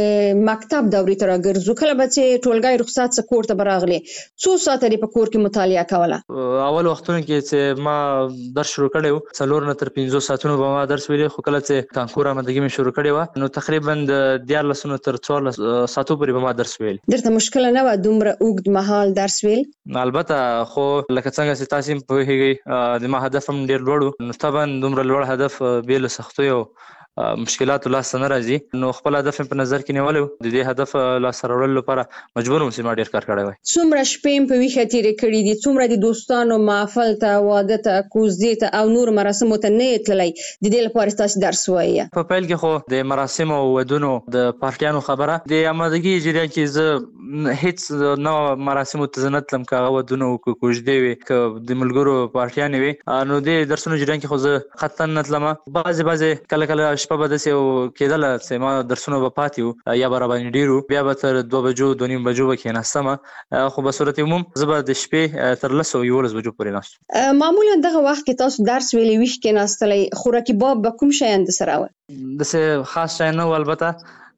د مکتب دورې تر ګرځو کله به چې ټولګي رخصت څخه کور ته براغلي څو ساعت لري په کور کې مطالعه کوله؟ اول وختونو کې چې ما درس شروع کړو 4 نه تر 15 ساعتونو به ما درس ویلي خو کله چې کانکور آمدګي مې شروع کړې و نو تقریبا د 14 تر 14 ساعتو پورې به ما درس ویل. درته مشکل نه و دومره اوږد مهال درس ویل؟ البته خو لکه څنګه چې تاسو په هیګي د ما هدف هم ډیر لوړ نو طبعا دومره لوړ هدف بیل سختو یو مشکلات لا سره راځي نو خپل هدف په نظر کې نیولو د دې هدف لا سره ورل لپاره مجبور وم چې ما ډیر کار کړی وای. څومره شپې په ویښه تیرې کړې دي څومره د دوستانو محفل ته واده ته کوزدې ته او نور مراسمو ته نه تللی د دې لپاره تاسو درس وایي؟ په پیل کې خو د مراسم او ودونو د پارټیانو خبره د آمادګي جریان کې زه هیڅ نو مراسمو ته زنت لم کاغه ودونو کوزدې وي ک د ملګرو پارټیان وي نو د درسونو جریان کې خو زه خطن نتلم بعضی کله شپه به داسې کېدله چې ما درسونه به پاتې وو یا به راباندې ډېر وو بیا به تر 2 بجو 2:30 بجو به کېناستم خو په صورت عموم زه به د شپې تر 10 او 11 بجو پورې ناست. معمولا دغه وخت کې تاسو درس ویلي ویښ کېناستلی خوراکي باب به کوم شیان درسره وه؟ داسې خاص شی نه و البته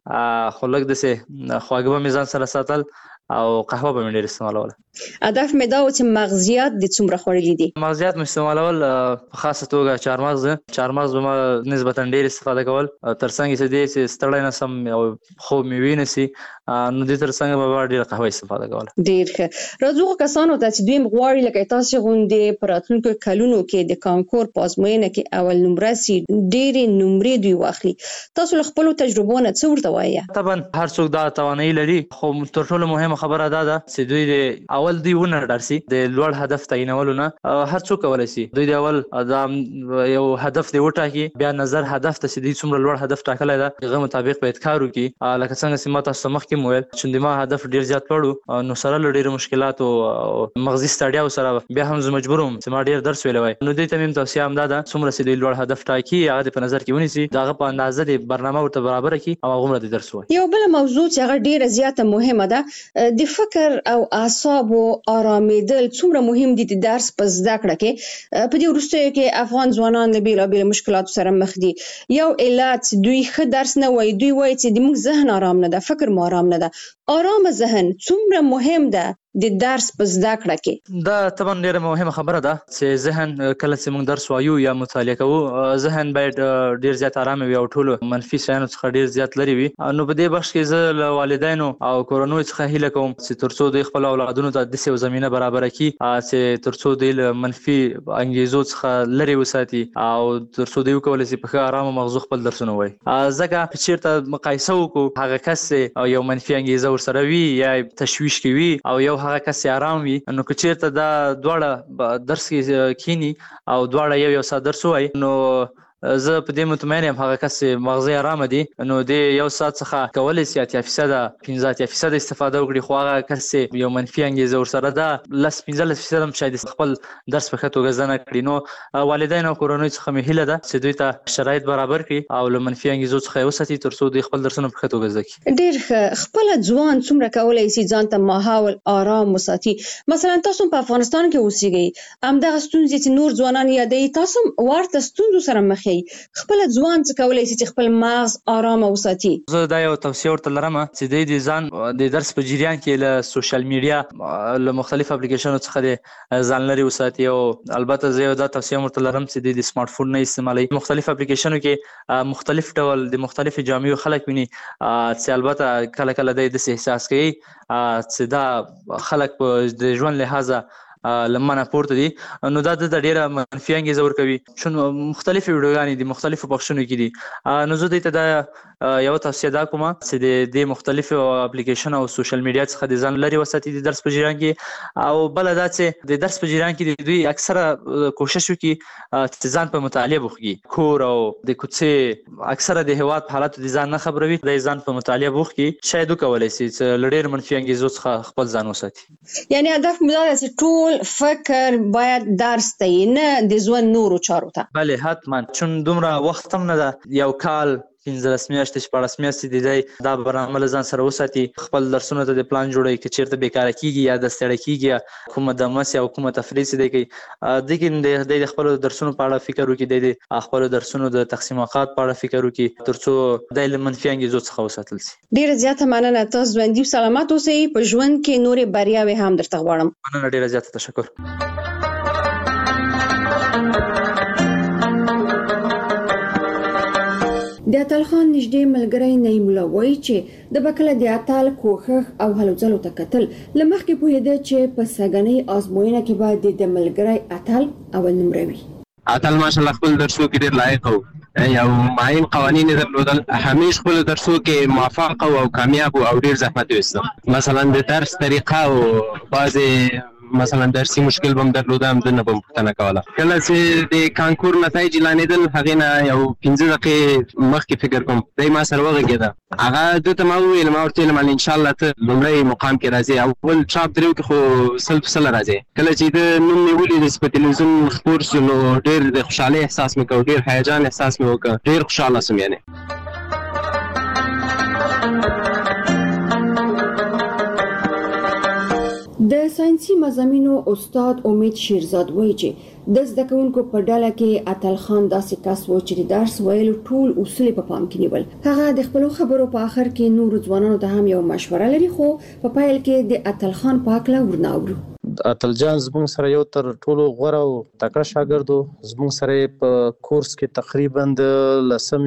خو لږ داسې خواږه به مې ځان سره ساتل او قهوه به مې ډېر استعمالوله. هدف مې دا و چې مغزیات د څومره خوړلي دي؟ مغزیات مې استعمالول په خاصه توګه چهارمغز به ما نسبتا ډېر استفاده کول ترڅنګ چې دې چې ستړی نه سم او خوب مې وینې سي نو دې ترڅنګ به ډېره قهوه استفاده کوله. ډېر ښه. راځو کسانو ته چې دوی غواړي لکه تاسو غوندې په راتلونکو کلونو کې د کانکور په ازموینه کې اول نمره سي ډېرې نمرې دوی واخلي تاسو له خپلو تجربو نه څه ورته وایي؟ طبعا هر څوک دا توانایي لري خو تر ټولو مهمه خبره دا ده چې دوی د اول دوی ونه درسي د لوړ هدف تعینولو نه هر څوک کولای شي دوی د اول یو هدف دی وټاکي بیا نظر هدف ته سي څومره لوړ هدف ټاکلی ده هغه مطابق باید کار وکړي لکه څنګه چې ما تاسو مخکې مویل چې ما هدف ډیر زیات لوړ نو سره له ډیرو مشکلاتو مغزي ستړیا سره بیا هم زه مجبور وم چې ما ډیر درس ویلی وای نو دوی ته مې توصیه هم دا ده څومره چې دوی لوړ هدف ټاکي هغه په نظر کې ونیسي د هغه په اندازه د برنامه ورته برابره کړي او هغومره د درس وایي. یو بله موضوع چې هغه ډیره زیاته مهمه ده د فکر او اعصابو آرامیدل څومره مهم دي د درس په زده کړه کې. په دې وروستیو کې افغان ځوانان له بیلابیلو مشکلاتو سره مخ دي. یو علت دوی ښه درس نه وایي دوی وایي چې د موږ ذهن آرام نه ده فکر مو آرام نه ده. آرام ذهن څومره مهم ده د درس په زده کړه کې؟ دا طبعا ډیره مهمه خبره ده چې ذهن کله چې موږ درس وایو یا مطالعه کوو ذهن باید ډیر زیات آرام وي او ټولو منفي شیانو څخه ډیر زیات لري وي. نو په دې بخش کې زه له والدینو او کورنیو څخه هیله کوم چې ترڅو د خپل اولادونو ته د څه زمينه برابر کړي چې ترڅو د منفي انګیزو څخه لري وساتي او ترڅو دوی وکولای شي په آرام مغزو خپل درسونه وایي. ځکه چیرته مقایسه وکړو هغه کس یو منفي انګیزه ورسره وي یا تشویش کوي او یو هغه کس آرام وي نو که چیرته دا دواړه درس کې کینی او دواړه یو ساعت درس وایي نو زه په دې مطمئن یم هغه کس مغزي آرام دي نو د یو ساعت څخه کولای شي 15% 15% استفاده وکړي خو هغه کس یو منفي انګیزه ورسره ده 15% هم شاید خپل درس په ښه توګه زده نه کړي. نو والدین او کورنیو څخه مې هیله ده چې دوی ته شرایط برابر کړي او له منفي انګیزو څخه یې وساتي ترڅو دوی خپل درسونه په ښه توګه زده کړي. ډېر ښه. خپل ځوان څومره کولی شي ځان ته ماحول آرام وساتي؟ مثلا تاسو په افغانستان کې اوسېږئ همدغه ستونزې چې نور ځوانان یادوي تاسو ورته ستونزو سره مخ یې خپل ځوان څه کولای شي چې خپل مغز آرام وساتي؟ زه دا یو توصیه ورته لرم چې د ځان د درس په جریان کې له سوشل میډیا له مختلف اپلیکیشنونو څخه د ځان لري وساتي او البته زه یو دا توصیه ورته لرم چې د سمارټ فون نه استعمالي مختلف اپلیکیشنونو کې مختلف ډول د مختلف جامعو خلک ویني چې البته کله کله د احساس کوي چې دا خلک په د ژوند لحاظه لمنه پورته دي نو دا د ډیره منفي انګیزه ورکوي چې مختلفې ویډیوګانې دي مختلفو بخشونو کې دي نو زه دوی ته دا یو توصیه دا کوم چې د مختلفو اپلیکیشن او سوشل میډیا څخه د ځان لري وساتي د درس په جریان کې او بل دا چې د درس په جریان کې دوی اکثره کوشش وکړي چې ځان په مطالعه وکړي کور او د کوڅې اکثره د هواد په حالت د ځان نه خبروي د ځان په مطالعه وکړي شاید وکولای شي چې لړیر منفي انګیزو څخه خپل ځان وساتي یعنی هدف مو دا چې ټول فکر باید درس ته نه د ژوند نورو چارو ته بله حتما چون دومره وخت هم نه ده یو کال 15 میاشتې 14 میاشتې دی دا برنامه ځان سره وساتي خپل درسونه ته د پلان جوړوي چې چیرته بیکاره کیږي یا د ستړي کیږي کومه دمس یا کومه تفریح دی کوي د خپل درسونو په اړه فکر وکړي د خپل درسونو د تقسیم اوقات په اړه فکر وکړي ترڅو د منفي انګیزو څخه وساتل شي ډیر زیاته مننه تاسو ژوندۍ سلامات اوسئ په ژوند کې نورې بریاوې هم درته غواړم مننه ډیر زیاته تشکر د اتل خان نږدې ملګری نعیم الله وایي چې د بکله د اتل کوښښ او هلو ځلو ته کتل لمخکې پوهېده چې په سږنۍ ازموینه کې باید د ملګری اتل اول نمره وي اتل ماشاءالله خپل درسو کې ډېر لایق و یو معین قوانین درلودل همیش خپل درسو کې موفق او کامیاب او ډېر زحمت وایسته مثلا د درس طریقه او بعضې مثلا درسي مشکل بم درلودم د نه بم پوښتنه کوله کله چې د کانکور نتایج اعلانېدل هغې نه یو 15 دقیقې مخکې فکر کوم دی ما سره وغږېده هغه ده ته ما وویل ما ورته ویلم انشاءالله ته لومړی مقام کې راځې اول چاپ دریو کې خو سل په سله راځې کله چې د نوم مې ولید په تلویزیون خپور شو نو ډېر د خوشحالۍ احساس مې کوه ډېر هیجان احساس مې وکړ ډېر خوشحاله شوم یعنې د ساينسي مضامینو استاد امید شیرزاد وایي چې د زده کوونکو په ډله کې اتل خان داسې کس و چې د درس ویلو ټول اصول په پام کې نیول هغه د خپل خبرو په اخر کې نور ځوانانو ته هم یو مشوره لري خو په پایل کې د اتل خان پاکله ورناورو اتل جان زموږ سره یو تر ټولو غوره او تکړه شاګرد زموږ سره په کورس کې تقریبا د لسم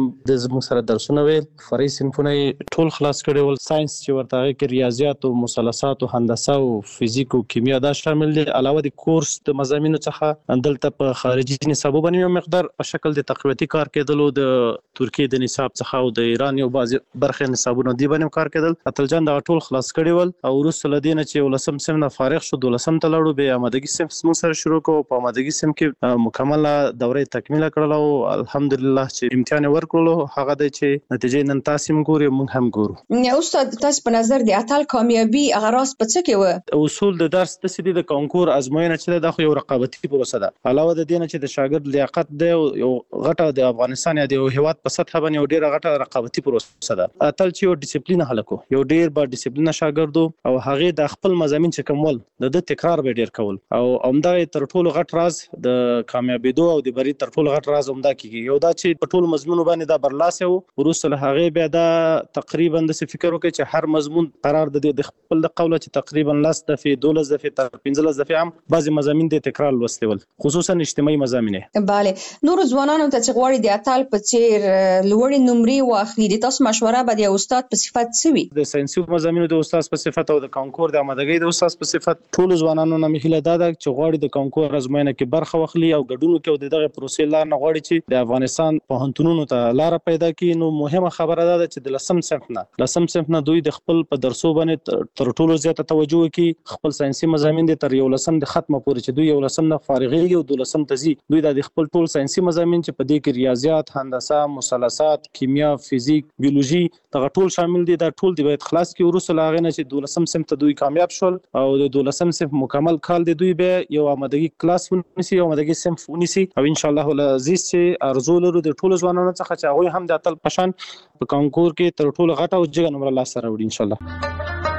د زموږ سره درسونه ویل فرعي صنفونه ټول خلاص کړي ول ساينس چې ورته کې ریاضیات او مثلثات او هندسه او فزیک او کیمیا دا شامل دي علاوه د کورس د مضامینو څخه دلته په خارجي نصابو باندې یو مقدار په شکل د تقویتي کار کېدل او د ترکیه د نصاب څخه او د ایران یو بعض برخه نصابونو دی باندې کار کېدل اتل جان دا ټول خلاص کړي ول او وروسته لدینه چې ولسم سم نه فارغ شو دولسم ته لاړو به آمادګي سم مو سره شروع کوو په آمادګي سم کې مکمله دوره تکمیل کړل او الحمدلله چې امتحان ورکړلو هغه د چې نتیجې نن تاسو هم ګوري موږ هم ګورو یا استاد تاسو په نظر د اتل کامیابی هغه راز په څه کې و اصول د درس د سدي د کانکور ازموینه چې د یو رقابتي پروسه ده علاوه د دې نه چې د شاګرد لیاقت دی یو غټه د افغانستان یا د هیواد په سطح باندې یو ډیره غټه رقابتي پروسه ده اتل چې یو ډیسپلین هلکو یو ډیر با ډیسپلین شاګرد او هغه د خپل مضامین چې کومول د تکرار به ډیر کول او عمده تر ټولو غټ راز د کامیابیدو او د بری تر ټولو غټ راز عمده کیږي یو دا چې په ټول مضمون باندې دا برلاسه وو ورسره هغه بیا دا تقریبا د فکر وکړي چې هر مضمون قرار د خپل د قوله چې تقریبا 10 دفعه 12 دفعه تر 15 دفعه هم بعضی مضامین د تکرار لوستل خصوصا اجتماعي مضامین bale نور ځوانانو ته چې غواړي د اتل په چیر لوړې نمرې واخلي د تاسو مشوره به د استاد په صفت سوي د ساينسي مضامینو د استاد په صفت او د کانکور د آمادګۍ د استاد په صفت ټول ځوانانو نه مهله ده چې غواړي د کانکور ازموینه کې برخه واخلي او ګډون کې دغه پروسې لار نه غواړي چې د افغانستان په هنتونونو ته لار پیدا کړي نو مهمه خبره ده چې د لسم صنف نه دوی د خپل په درسو باندې تر ټولو زیاته توجه وکړي خپل ساينسي مضامین د تر یو لسم د ختمه پورې چې دوی یو لسم نه فارغيږي او د لسم تزي دوی د خپل ټول ساينسي مضامین چې په دې کې ریاضیات هندسه مثلثات کیمیا فزیک بیولوژي دا ټول شامل دي دا ټول دی باید خلاص کې ورسره لاغې نه چې د لسم صنف ته دوی کامیاب شول او د لسم صنف مکمل کال دی دوی به یو آمادګي کلاس ونیسي او آمادګي صنف ونیسي او ان شاء الله العزیز چې ارزو لرو د ټولو ځوانانو څخه چې هغه هم د اتل پشان په کانکور کې تر ټولو غټه او جګه نمبر لاس سره وړي ان شاء الله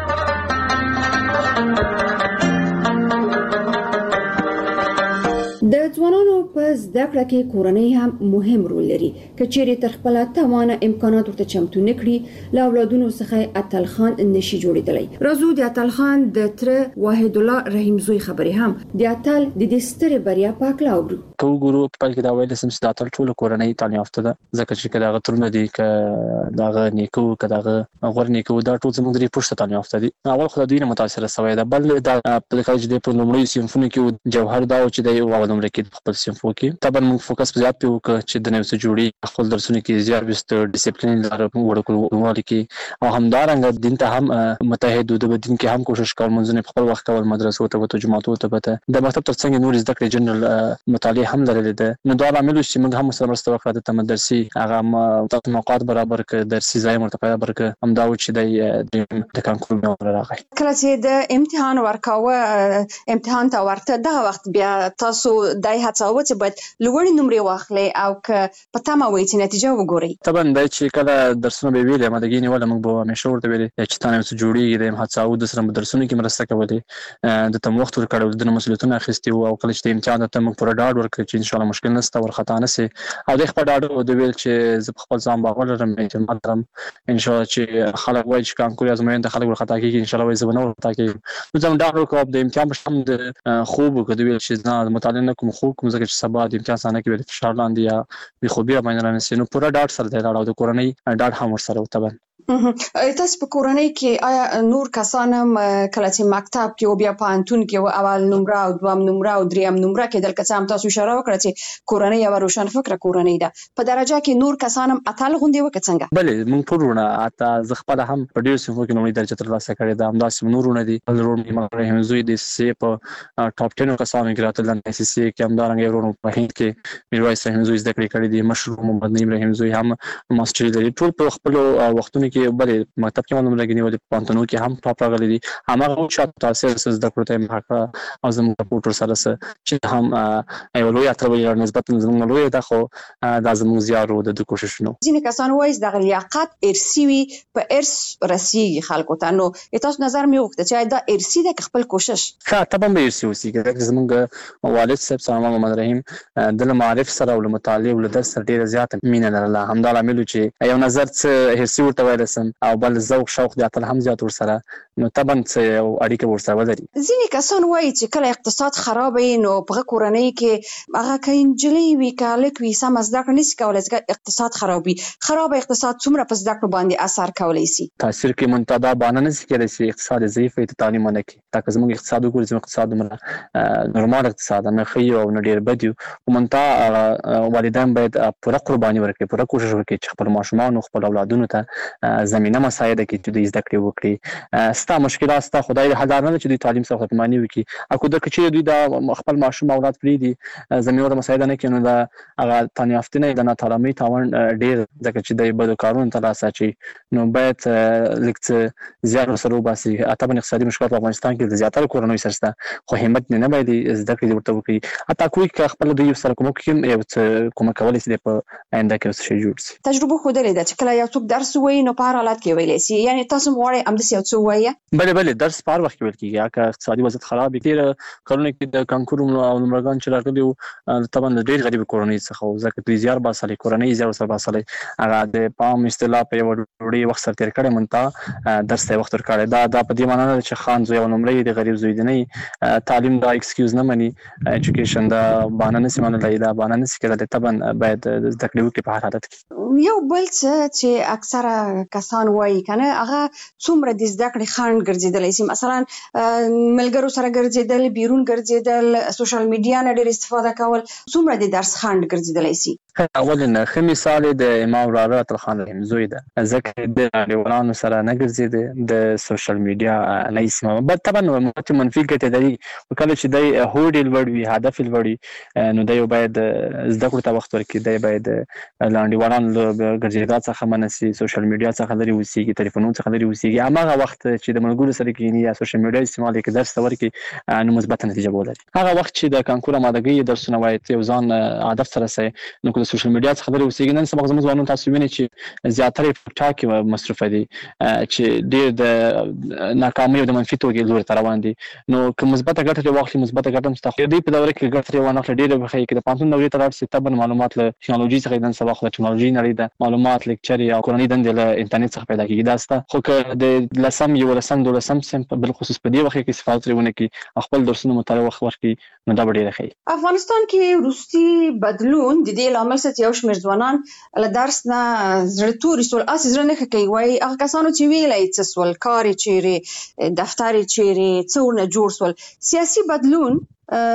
د ځوانانو په زده کړه کې کورنۍ هم مهم رول لري کچېرې تر خپل توانه امکانات ورته چمتو نکړي له اولادونو څخه اتل خان نشي جوړېدلی راځو د اتل خان د تر واحد الله رحیم زوی خبرې هم د اتل د دې ستره بریا پاک لاورو کو ګورو په پای کې دا ویل سم چې دا ټول کورنۍ تعلیم یافته ده ځکه چې کله غترونه دي ک داغه نیکو کداغه غور نیکو دا ټول زموږ د پښته تعلیم یافته دي اول خو د دوی نه متاثر شوی ده بل دا په کال چې په لومړی صنفونو کې جوهر دا چې د یو اول نمبر کې خپل صنفو کې طبعا موږ فوکس زیات پیو چې د نوې جوړي خپل درسونه کې زیات بست ډیسپلین لاره وړکول کې او همدارنګه دین ته هم متحد د دین کې هم کوشش کول منځنه خپل وخت کول مدرسو ته جماعتو ته پته د مکتب ترڅنګ نور زده کړې جنرال مطالعه هم لري ده نو دا عامل چې موږ هم سره مرسته وکړه د تمدرسي هغه موقعات برابر ک درسي ځای مرتفع برابر ک هم دا چې د کانکور مې راغی کله چې د امتحان ورکاوه امتحان ته ورته دغه وخت بیا تاسو دای هڅاوه چې باید لوړ نمرې واخلي او ک پته ما وایي چې نتیجه وګوري طبعا دا چې کله درسونه به ویل مدګینی ولا موږ به همیشه ورته ویل چې تاسو څه جوړیږي د هڅاو د سره درسونه کې مرسته کولې د تم وخت ورکړو د مسؤلیتونو اخیستي او کله چې امتحان ته موږ پر ډاډ ورکړ چې ان شاء الله مشکل نشته ورخطا نه سي او د خپل ډاډ د ویل چې ز خپل ځان باور لرم اعتماد لرم ان شاء الله چې خلک وایي چې کانکور ازموینه د خلک ورخطا کیږي ان شاء الله وایي زبنه ورخطا کیږي نو زم ډاډ ورکوم د امتحان په شم د خوب کده ویل چې نه مطالعه نه کوم خوب کوم ځکه چې سبا د امتحان څنګه کې ویل فشار لاندې یا بي خوبي باندې نه سي نو پورا ډاډ سره دی راو د کورنۍ ډاډ هم ورسره وتبن تاسو په کورنۍ کې آیا نور کسان هم کله چې مکتب کې او بیا پانتون کې اول نمره او دوم نمره او دریم نمره کې دلته څه هم تاسو اشاره وکړه چې کورنۍ او روشن فکر کورنۍ ده په درجه کې نور کسان هم اتل غونډي وکړ څنګه بلې موږ پرونه اته زغپل هم په ډیر صنفو کې نومړي درجه ترلاسه کړې ده همداسې نورونه دي ضروري مرحله زوی د سی په ټاپ 10 کسانو کې راتل د سی سی کې همدارنګه ورونو په هند کې میرویس رحیم زوی زده کړې کړې دي مشهور محمد نعیم رحیم زوی هم ماستری لري ټول په خپل وختونو کې بلې مکتب کې معلومه لګنی ولې پانتونو کې هم ټاپ راغلي دي هغه شات تاسو زده کړو ته مخه او زموږ سپورټر سره چې هم یو لوی اتروي نسبت زموږ لوی ده خو د زموږ زیارو د کوششونو ځینې کسان وایي د لیاقت ارثي وي په ارث رسیږي خلکو ته نو تاسو نظر مې وکړه چې دا ارثي ده خپل کوشش ښه طبعا به ارثي وسی زموږ والد صاحب سلام محمد رحیم د معرف سره او مطالعه او درس سره ډیره زیات مینه لرله همدا عامل چې یو نظر څه ارثي ورته وایلسم او بل ذوق شوق د اتل هم زیات ورسره نو طبعا څه یو اړیکه ورسره ولري ځینې کسان وایي چې کله اقتصاد خراب وي نو په کورنۍ کې هغه کینجلی وی کالک وی سم زده کړې نشي کولای چې اقتصاد خرابوي خراب اقتصاد څومره په زده کړو باندې اثر کولی شي تاثیر کې منتدا باندې نشي کېدای چې اقتصاد ضعیف وي ته تعلیم نه کوي تاکه زموږ اقتصاد وګورئ چې اقتصاد مره نورمال اقتصاد نه خي او نه ډیر بد او منتا والدین باید پوره قرباني ورکړي پوره کوشش وکړي چې خپل ماشومان او خپل اولادونو ته زمينه مساعده کې چې د زده کړې وکړي ستا مشکلات ستا خدای له هزار نه چې د تعلیم څخه ختمانی وکړي اكو د کچې دوی د خپل ماشوم اولاد پرې دي زمينه مساعده نه کوي نو دا هغه تنیافتنه د نه تعلیمي تاوان ډیر ځکه چې د بده کارونه ترلاسه شي نو باید لکه زیات سره باسي اته په اقتصادي مشکلات په افغانستان کې د زیاتره کورنۍ سره خو همت نه باید زده کړې ورته وکړي اته کوی خپل دوی سره کوم کوم کولای شي په آینده کې څه شي جوړ شي تجربه خو درې ده چې کله یو څوک درس وایي نو په هر حالت کې ویلی شي یعنی تاسو غواړئ همداسې یو څه ووایئ بله درس په هر وخت کې ویل کېږي که اقتصادي وضعیت خراب وي تېره کلونو کې د کانکور او نمرګان چې راغلي وو طبعا د ډېر غریبې کورنۍ څخه وو ځکه دوی زیار باسلی کورنۍ زیار ورسره باسلی هغه د پام اصطلاح په یوه ډوډۍ وخت سره تېر کړی منتها درس ته یې وخت ورکړی دا په دې معنا نه ده چې خان زوی او نمرې د غریب زوی دی نه تعلیم دا ایکسکیوز نه مني ایجوکیشن دا بهانه نشي منلی دا بهانه نشي کېدلی طبعا باید زده کړې وکړي په هر حالت کې یو بل څه چې اکثره کسان وایي کنه هغه څومره د زده کړې خنډ ګرځېدلی شي مثلا ملګرو سره ګرځېدل بیرون ګرځېدل سوشل میډیا نه ډېر استفاده کول څومره د درس خنډ ګرځېدلی شي اولا ښه مثال د امام وراره عطرخان رحیم زوی ده ځکه د نړیوالانو سره نه ګرځېده د سوشل میډیا نه استعمال بل طبعا منفي ګټې لري کله چې دی هوډ یې لوړ وي هدف یې لوړ وي نو دی باید زده کړو ته وخت ورکړي دی باید له انډیوالانو ګرځېدا څخه منع شي سوشل میډیا څخه لرې اوسېږي تلیفونونو څخه لرې اوسېږي هماغه وخت چې د ملګرو سره کښېني یا سوشل میډیا استعمال یې درس ته ورکړي نو مثبته نتیجه به ولري هغه وخت چې د کانکور امادګۍ درسونه وایي یو ځان هدف سره سي نو خلکو د سوشل میډیا څخه خبرې اوسېږي. نن سبا زموږ ځوانان تاسو وینئ چې زیاتره په ټاک کې مصرف دي چې ډېر د ناکامۍ او د منفي توګه لوري ته روان دي. نو که مثبته ګټه ترې واخلي مثبته ګټه هم شته، خو دې په دوره کې ګټه ترې وانه اخلي ډېره به ښه کې د پوهنتون دورې ته لاړ شي طبعا معلومات له ټکنالوژي څخه نن سبا خو د ټکنالوژي نړۍ ده، معلومات لیکچرې او کورنۍ دندې له انټرنیټ څخه پیدا کېږي. دا سته خو که د لسم 12 صنف بالخصوص په دې وخت کې استفاده ترې ونه کړي، خپل درسونه مطالعه وخت ورکړي، نو دا به ډېره ښه. افغانستان کې وروستي بدلون د دې لامل څخه یو شمېر ځوانان له درس نه زړه توري سول، اسې زړه نه کوي. وایي هغه کسانو چې ویلای څه سول، کار چیرې، دفتر چیرې، څونه جوړ سول. سیاسي بدلون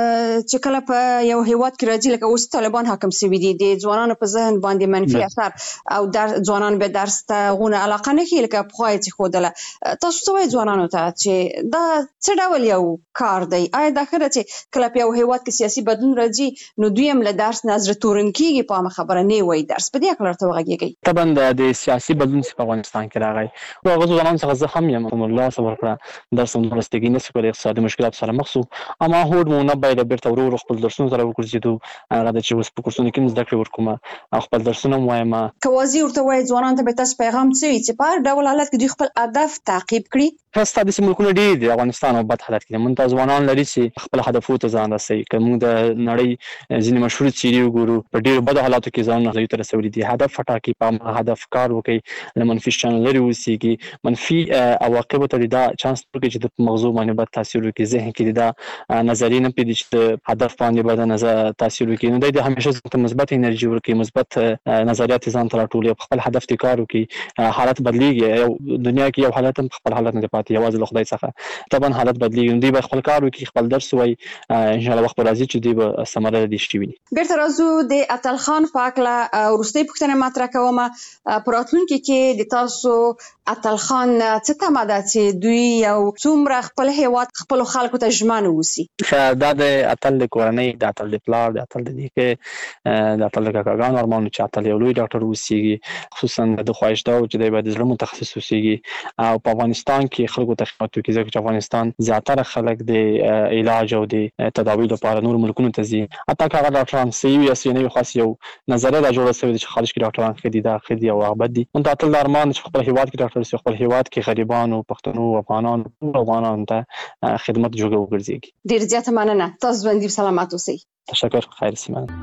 چې کله په یو هیواد کې راځي، لکه اوس طالبان حاکم شوي دي، د ځوانانو په ذهن باندې منفي اثر او ځوانان به درس ته غونه علاقه نه کوي لکه پخوا یې ښودله. تاسو څه وایئ ځوانانو ته چې دا څه ډول یو کار دی؟ آیا دا ښه ده چې کله په یو هیواد کې سیاسي بدلون راځي نو دوی هم له درس نه زړه تورن کېږي؟ په عامه خبره نه وایي درس. په دې هکله ورته وغږېږئ. طبعا د سیاسي بدلون چې په افغانستان کې راغی، نو هغه ځوانانو څخه زه هم یم الله صبر کړه، درس هم درستګي نه شو کولی، اقتصادي مشکلات سره مخ شو، اما هوډ مو نه باید بیرته ورو خپل درسونه سره وګرځېدو. هغه د چې اوس په کورسونو کې زده کړې وکړم او خپل درسونه وایم. کوازي ورته وایي ځوانانو ته به تاسو پیغام څه وي چې په هر ډول حالت کې دوی خپل هدف تعقیب کړي؟ خاصه د ملکونو ډېر د افغانستان او بد حالت کې مونږ ځوانان لري چې خپل هدفونو ته ځان رسوي. که موږ د نړۍ ځینې مشهور څېرې وګورو، په ډېرو بدو حالاتو کې ځانونه ځایونو ته رسولي دي. هدف وټاکئ، په هدف کار وکړئ، له منفي شیانو لرې اوسېږي، منفي عواقبو ته دا چانس ورکړئ چې د مغزو باندې بد تاثیر وکړي، ذهن کې دا نظریې نه پرېږدي چې د هدف باندې بد نظر تاثیر وکړي. نو دی همیشه ځان ته مثبت انرژي ورکړي، مثبت نظریات ځان ته راټولوي، په خپل هدف ته کار وکړي. حالت بدلېږي، یو دنیا کې یو حالت هم خپل حالت نه پاتې، یوازې له خدای څخه طبعا حالت بدلېږي. دوی به خپل کار وکړي، خپل درس وایي، ان شاء الله وخت راځي چې دوی به ثمره دې شي ویني. بیرته راځو د اتل خان په هکله وروستۍ پوښتنه مطرح کوم. په راتلونکي کې د تاسو اتل خان څه تمه ده چې دوی یو څومره خپل هیواد خپل خلکو ته ژمن اوسي؟ دا د اتل د کورنۍ، د اتل د پلار، د اتل د نیکه، د اتل د کاکاګانو ارمان چې اتل یو لوی ډاکټر اوسېږي. خصوصا د خواهش دا چې دی باید د زړه متخصص اوسېږي او په افغانستان کې خلکو ته خدمت وکړي، ځکه چې افغانستان زیاتره خلک د علاج او د تداوی لپاره نور ملکونو ته ځي. حتی که هغه ډاکټران صحیح وي یا صحیح نه وي، خاص یو نظریه دا جوړه شوې ده چې خارج کې ډاکټران ښه دي، دا ښه دي او هغه بد دي. موږ ته اتل د ارمان چې خپل هیواد کې ډاکټر شي، خپل هیواد کې غریبانو، پښتنو، افغانانو، ټول افغانانو ته خدمت جوړ وګرځېږي. ډېر زیاته مننه. تاسو ژوندي سلامات اوسئ. تشکر. خیر سیمه.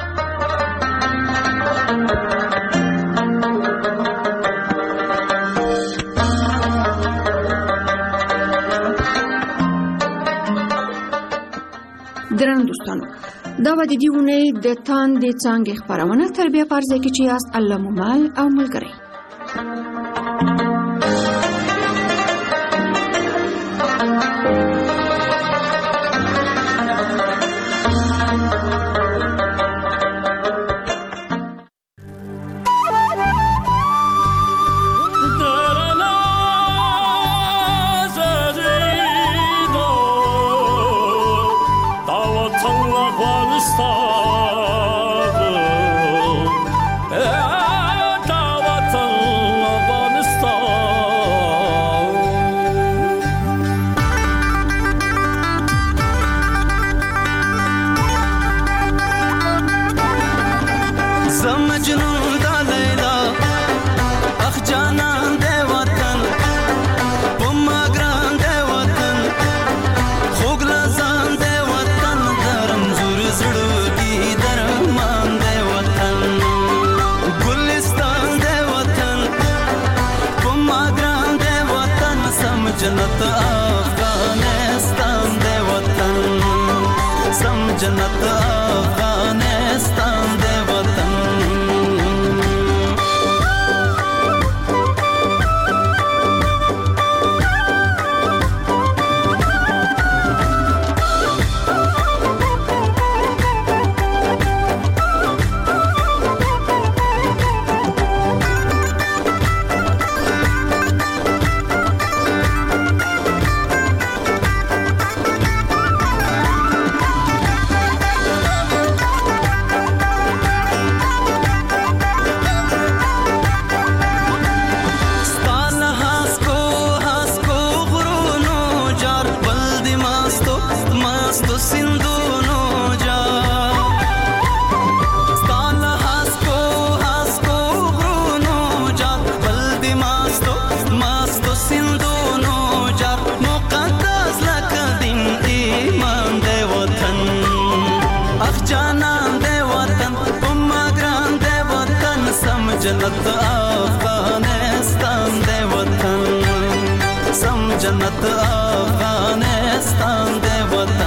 درنو دوستانو، دا و د دې اونۍ د تاندې څانګې خپرونه. تر بیا په ارزه کې چې یاست الله مو مل او ملګری. जन्नत अफगानिस्तान दे वतन सम जन्नत अफगानिस्तान दे वतन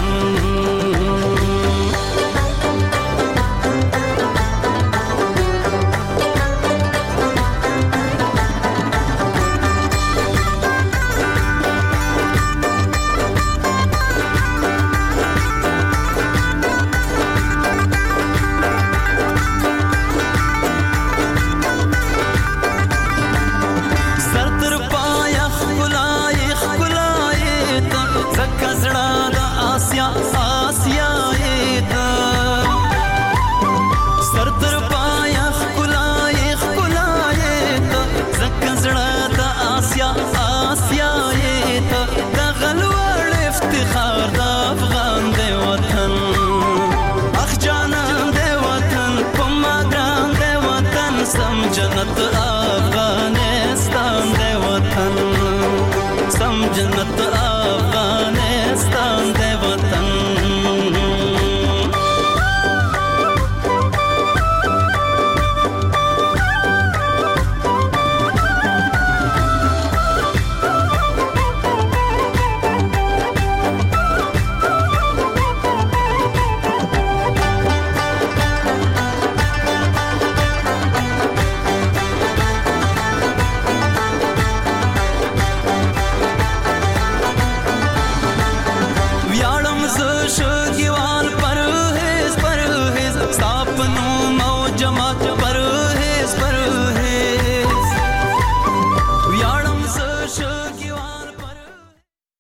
जन्नत अफगानिस्तान दे वतन सम जन्नत अफगानिस्तान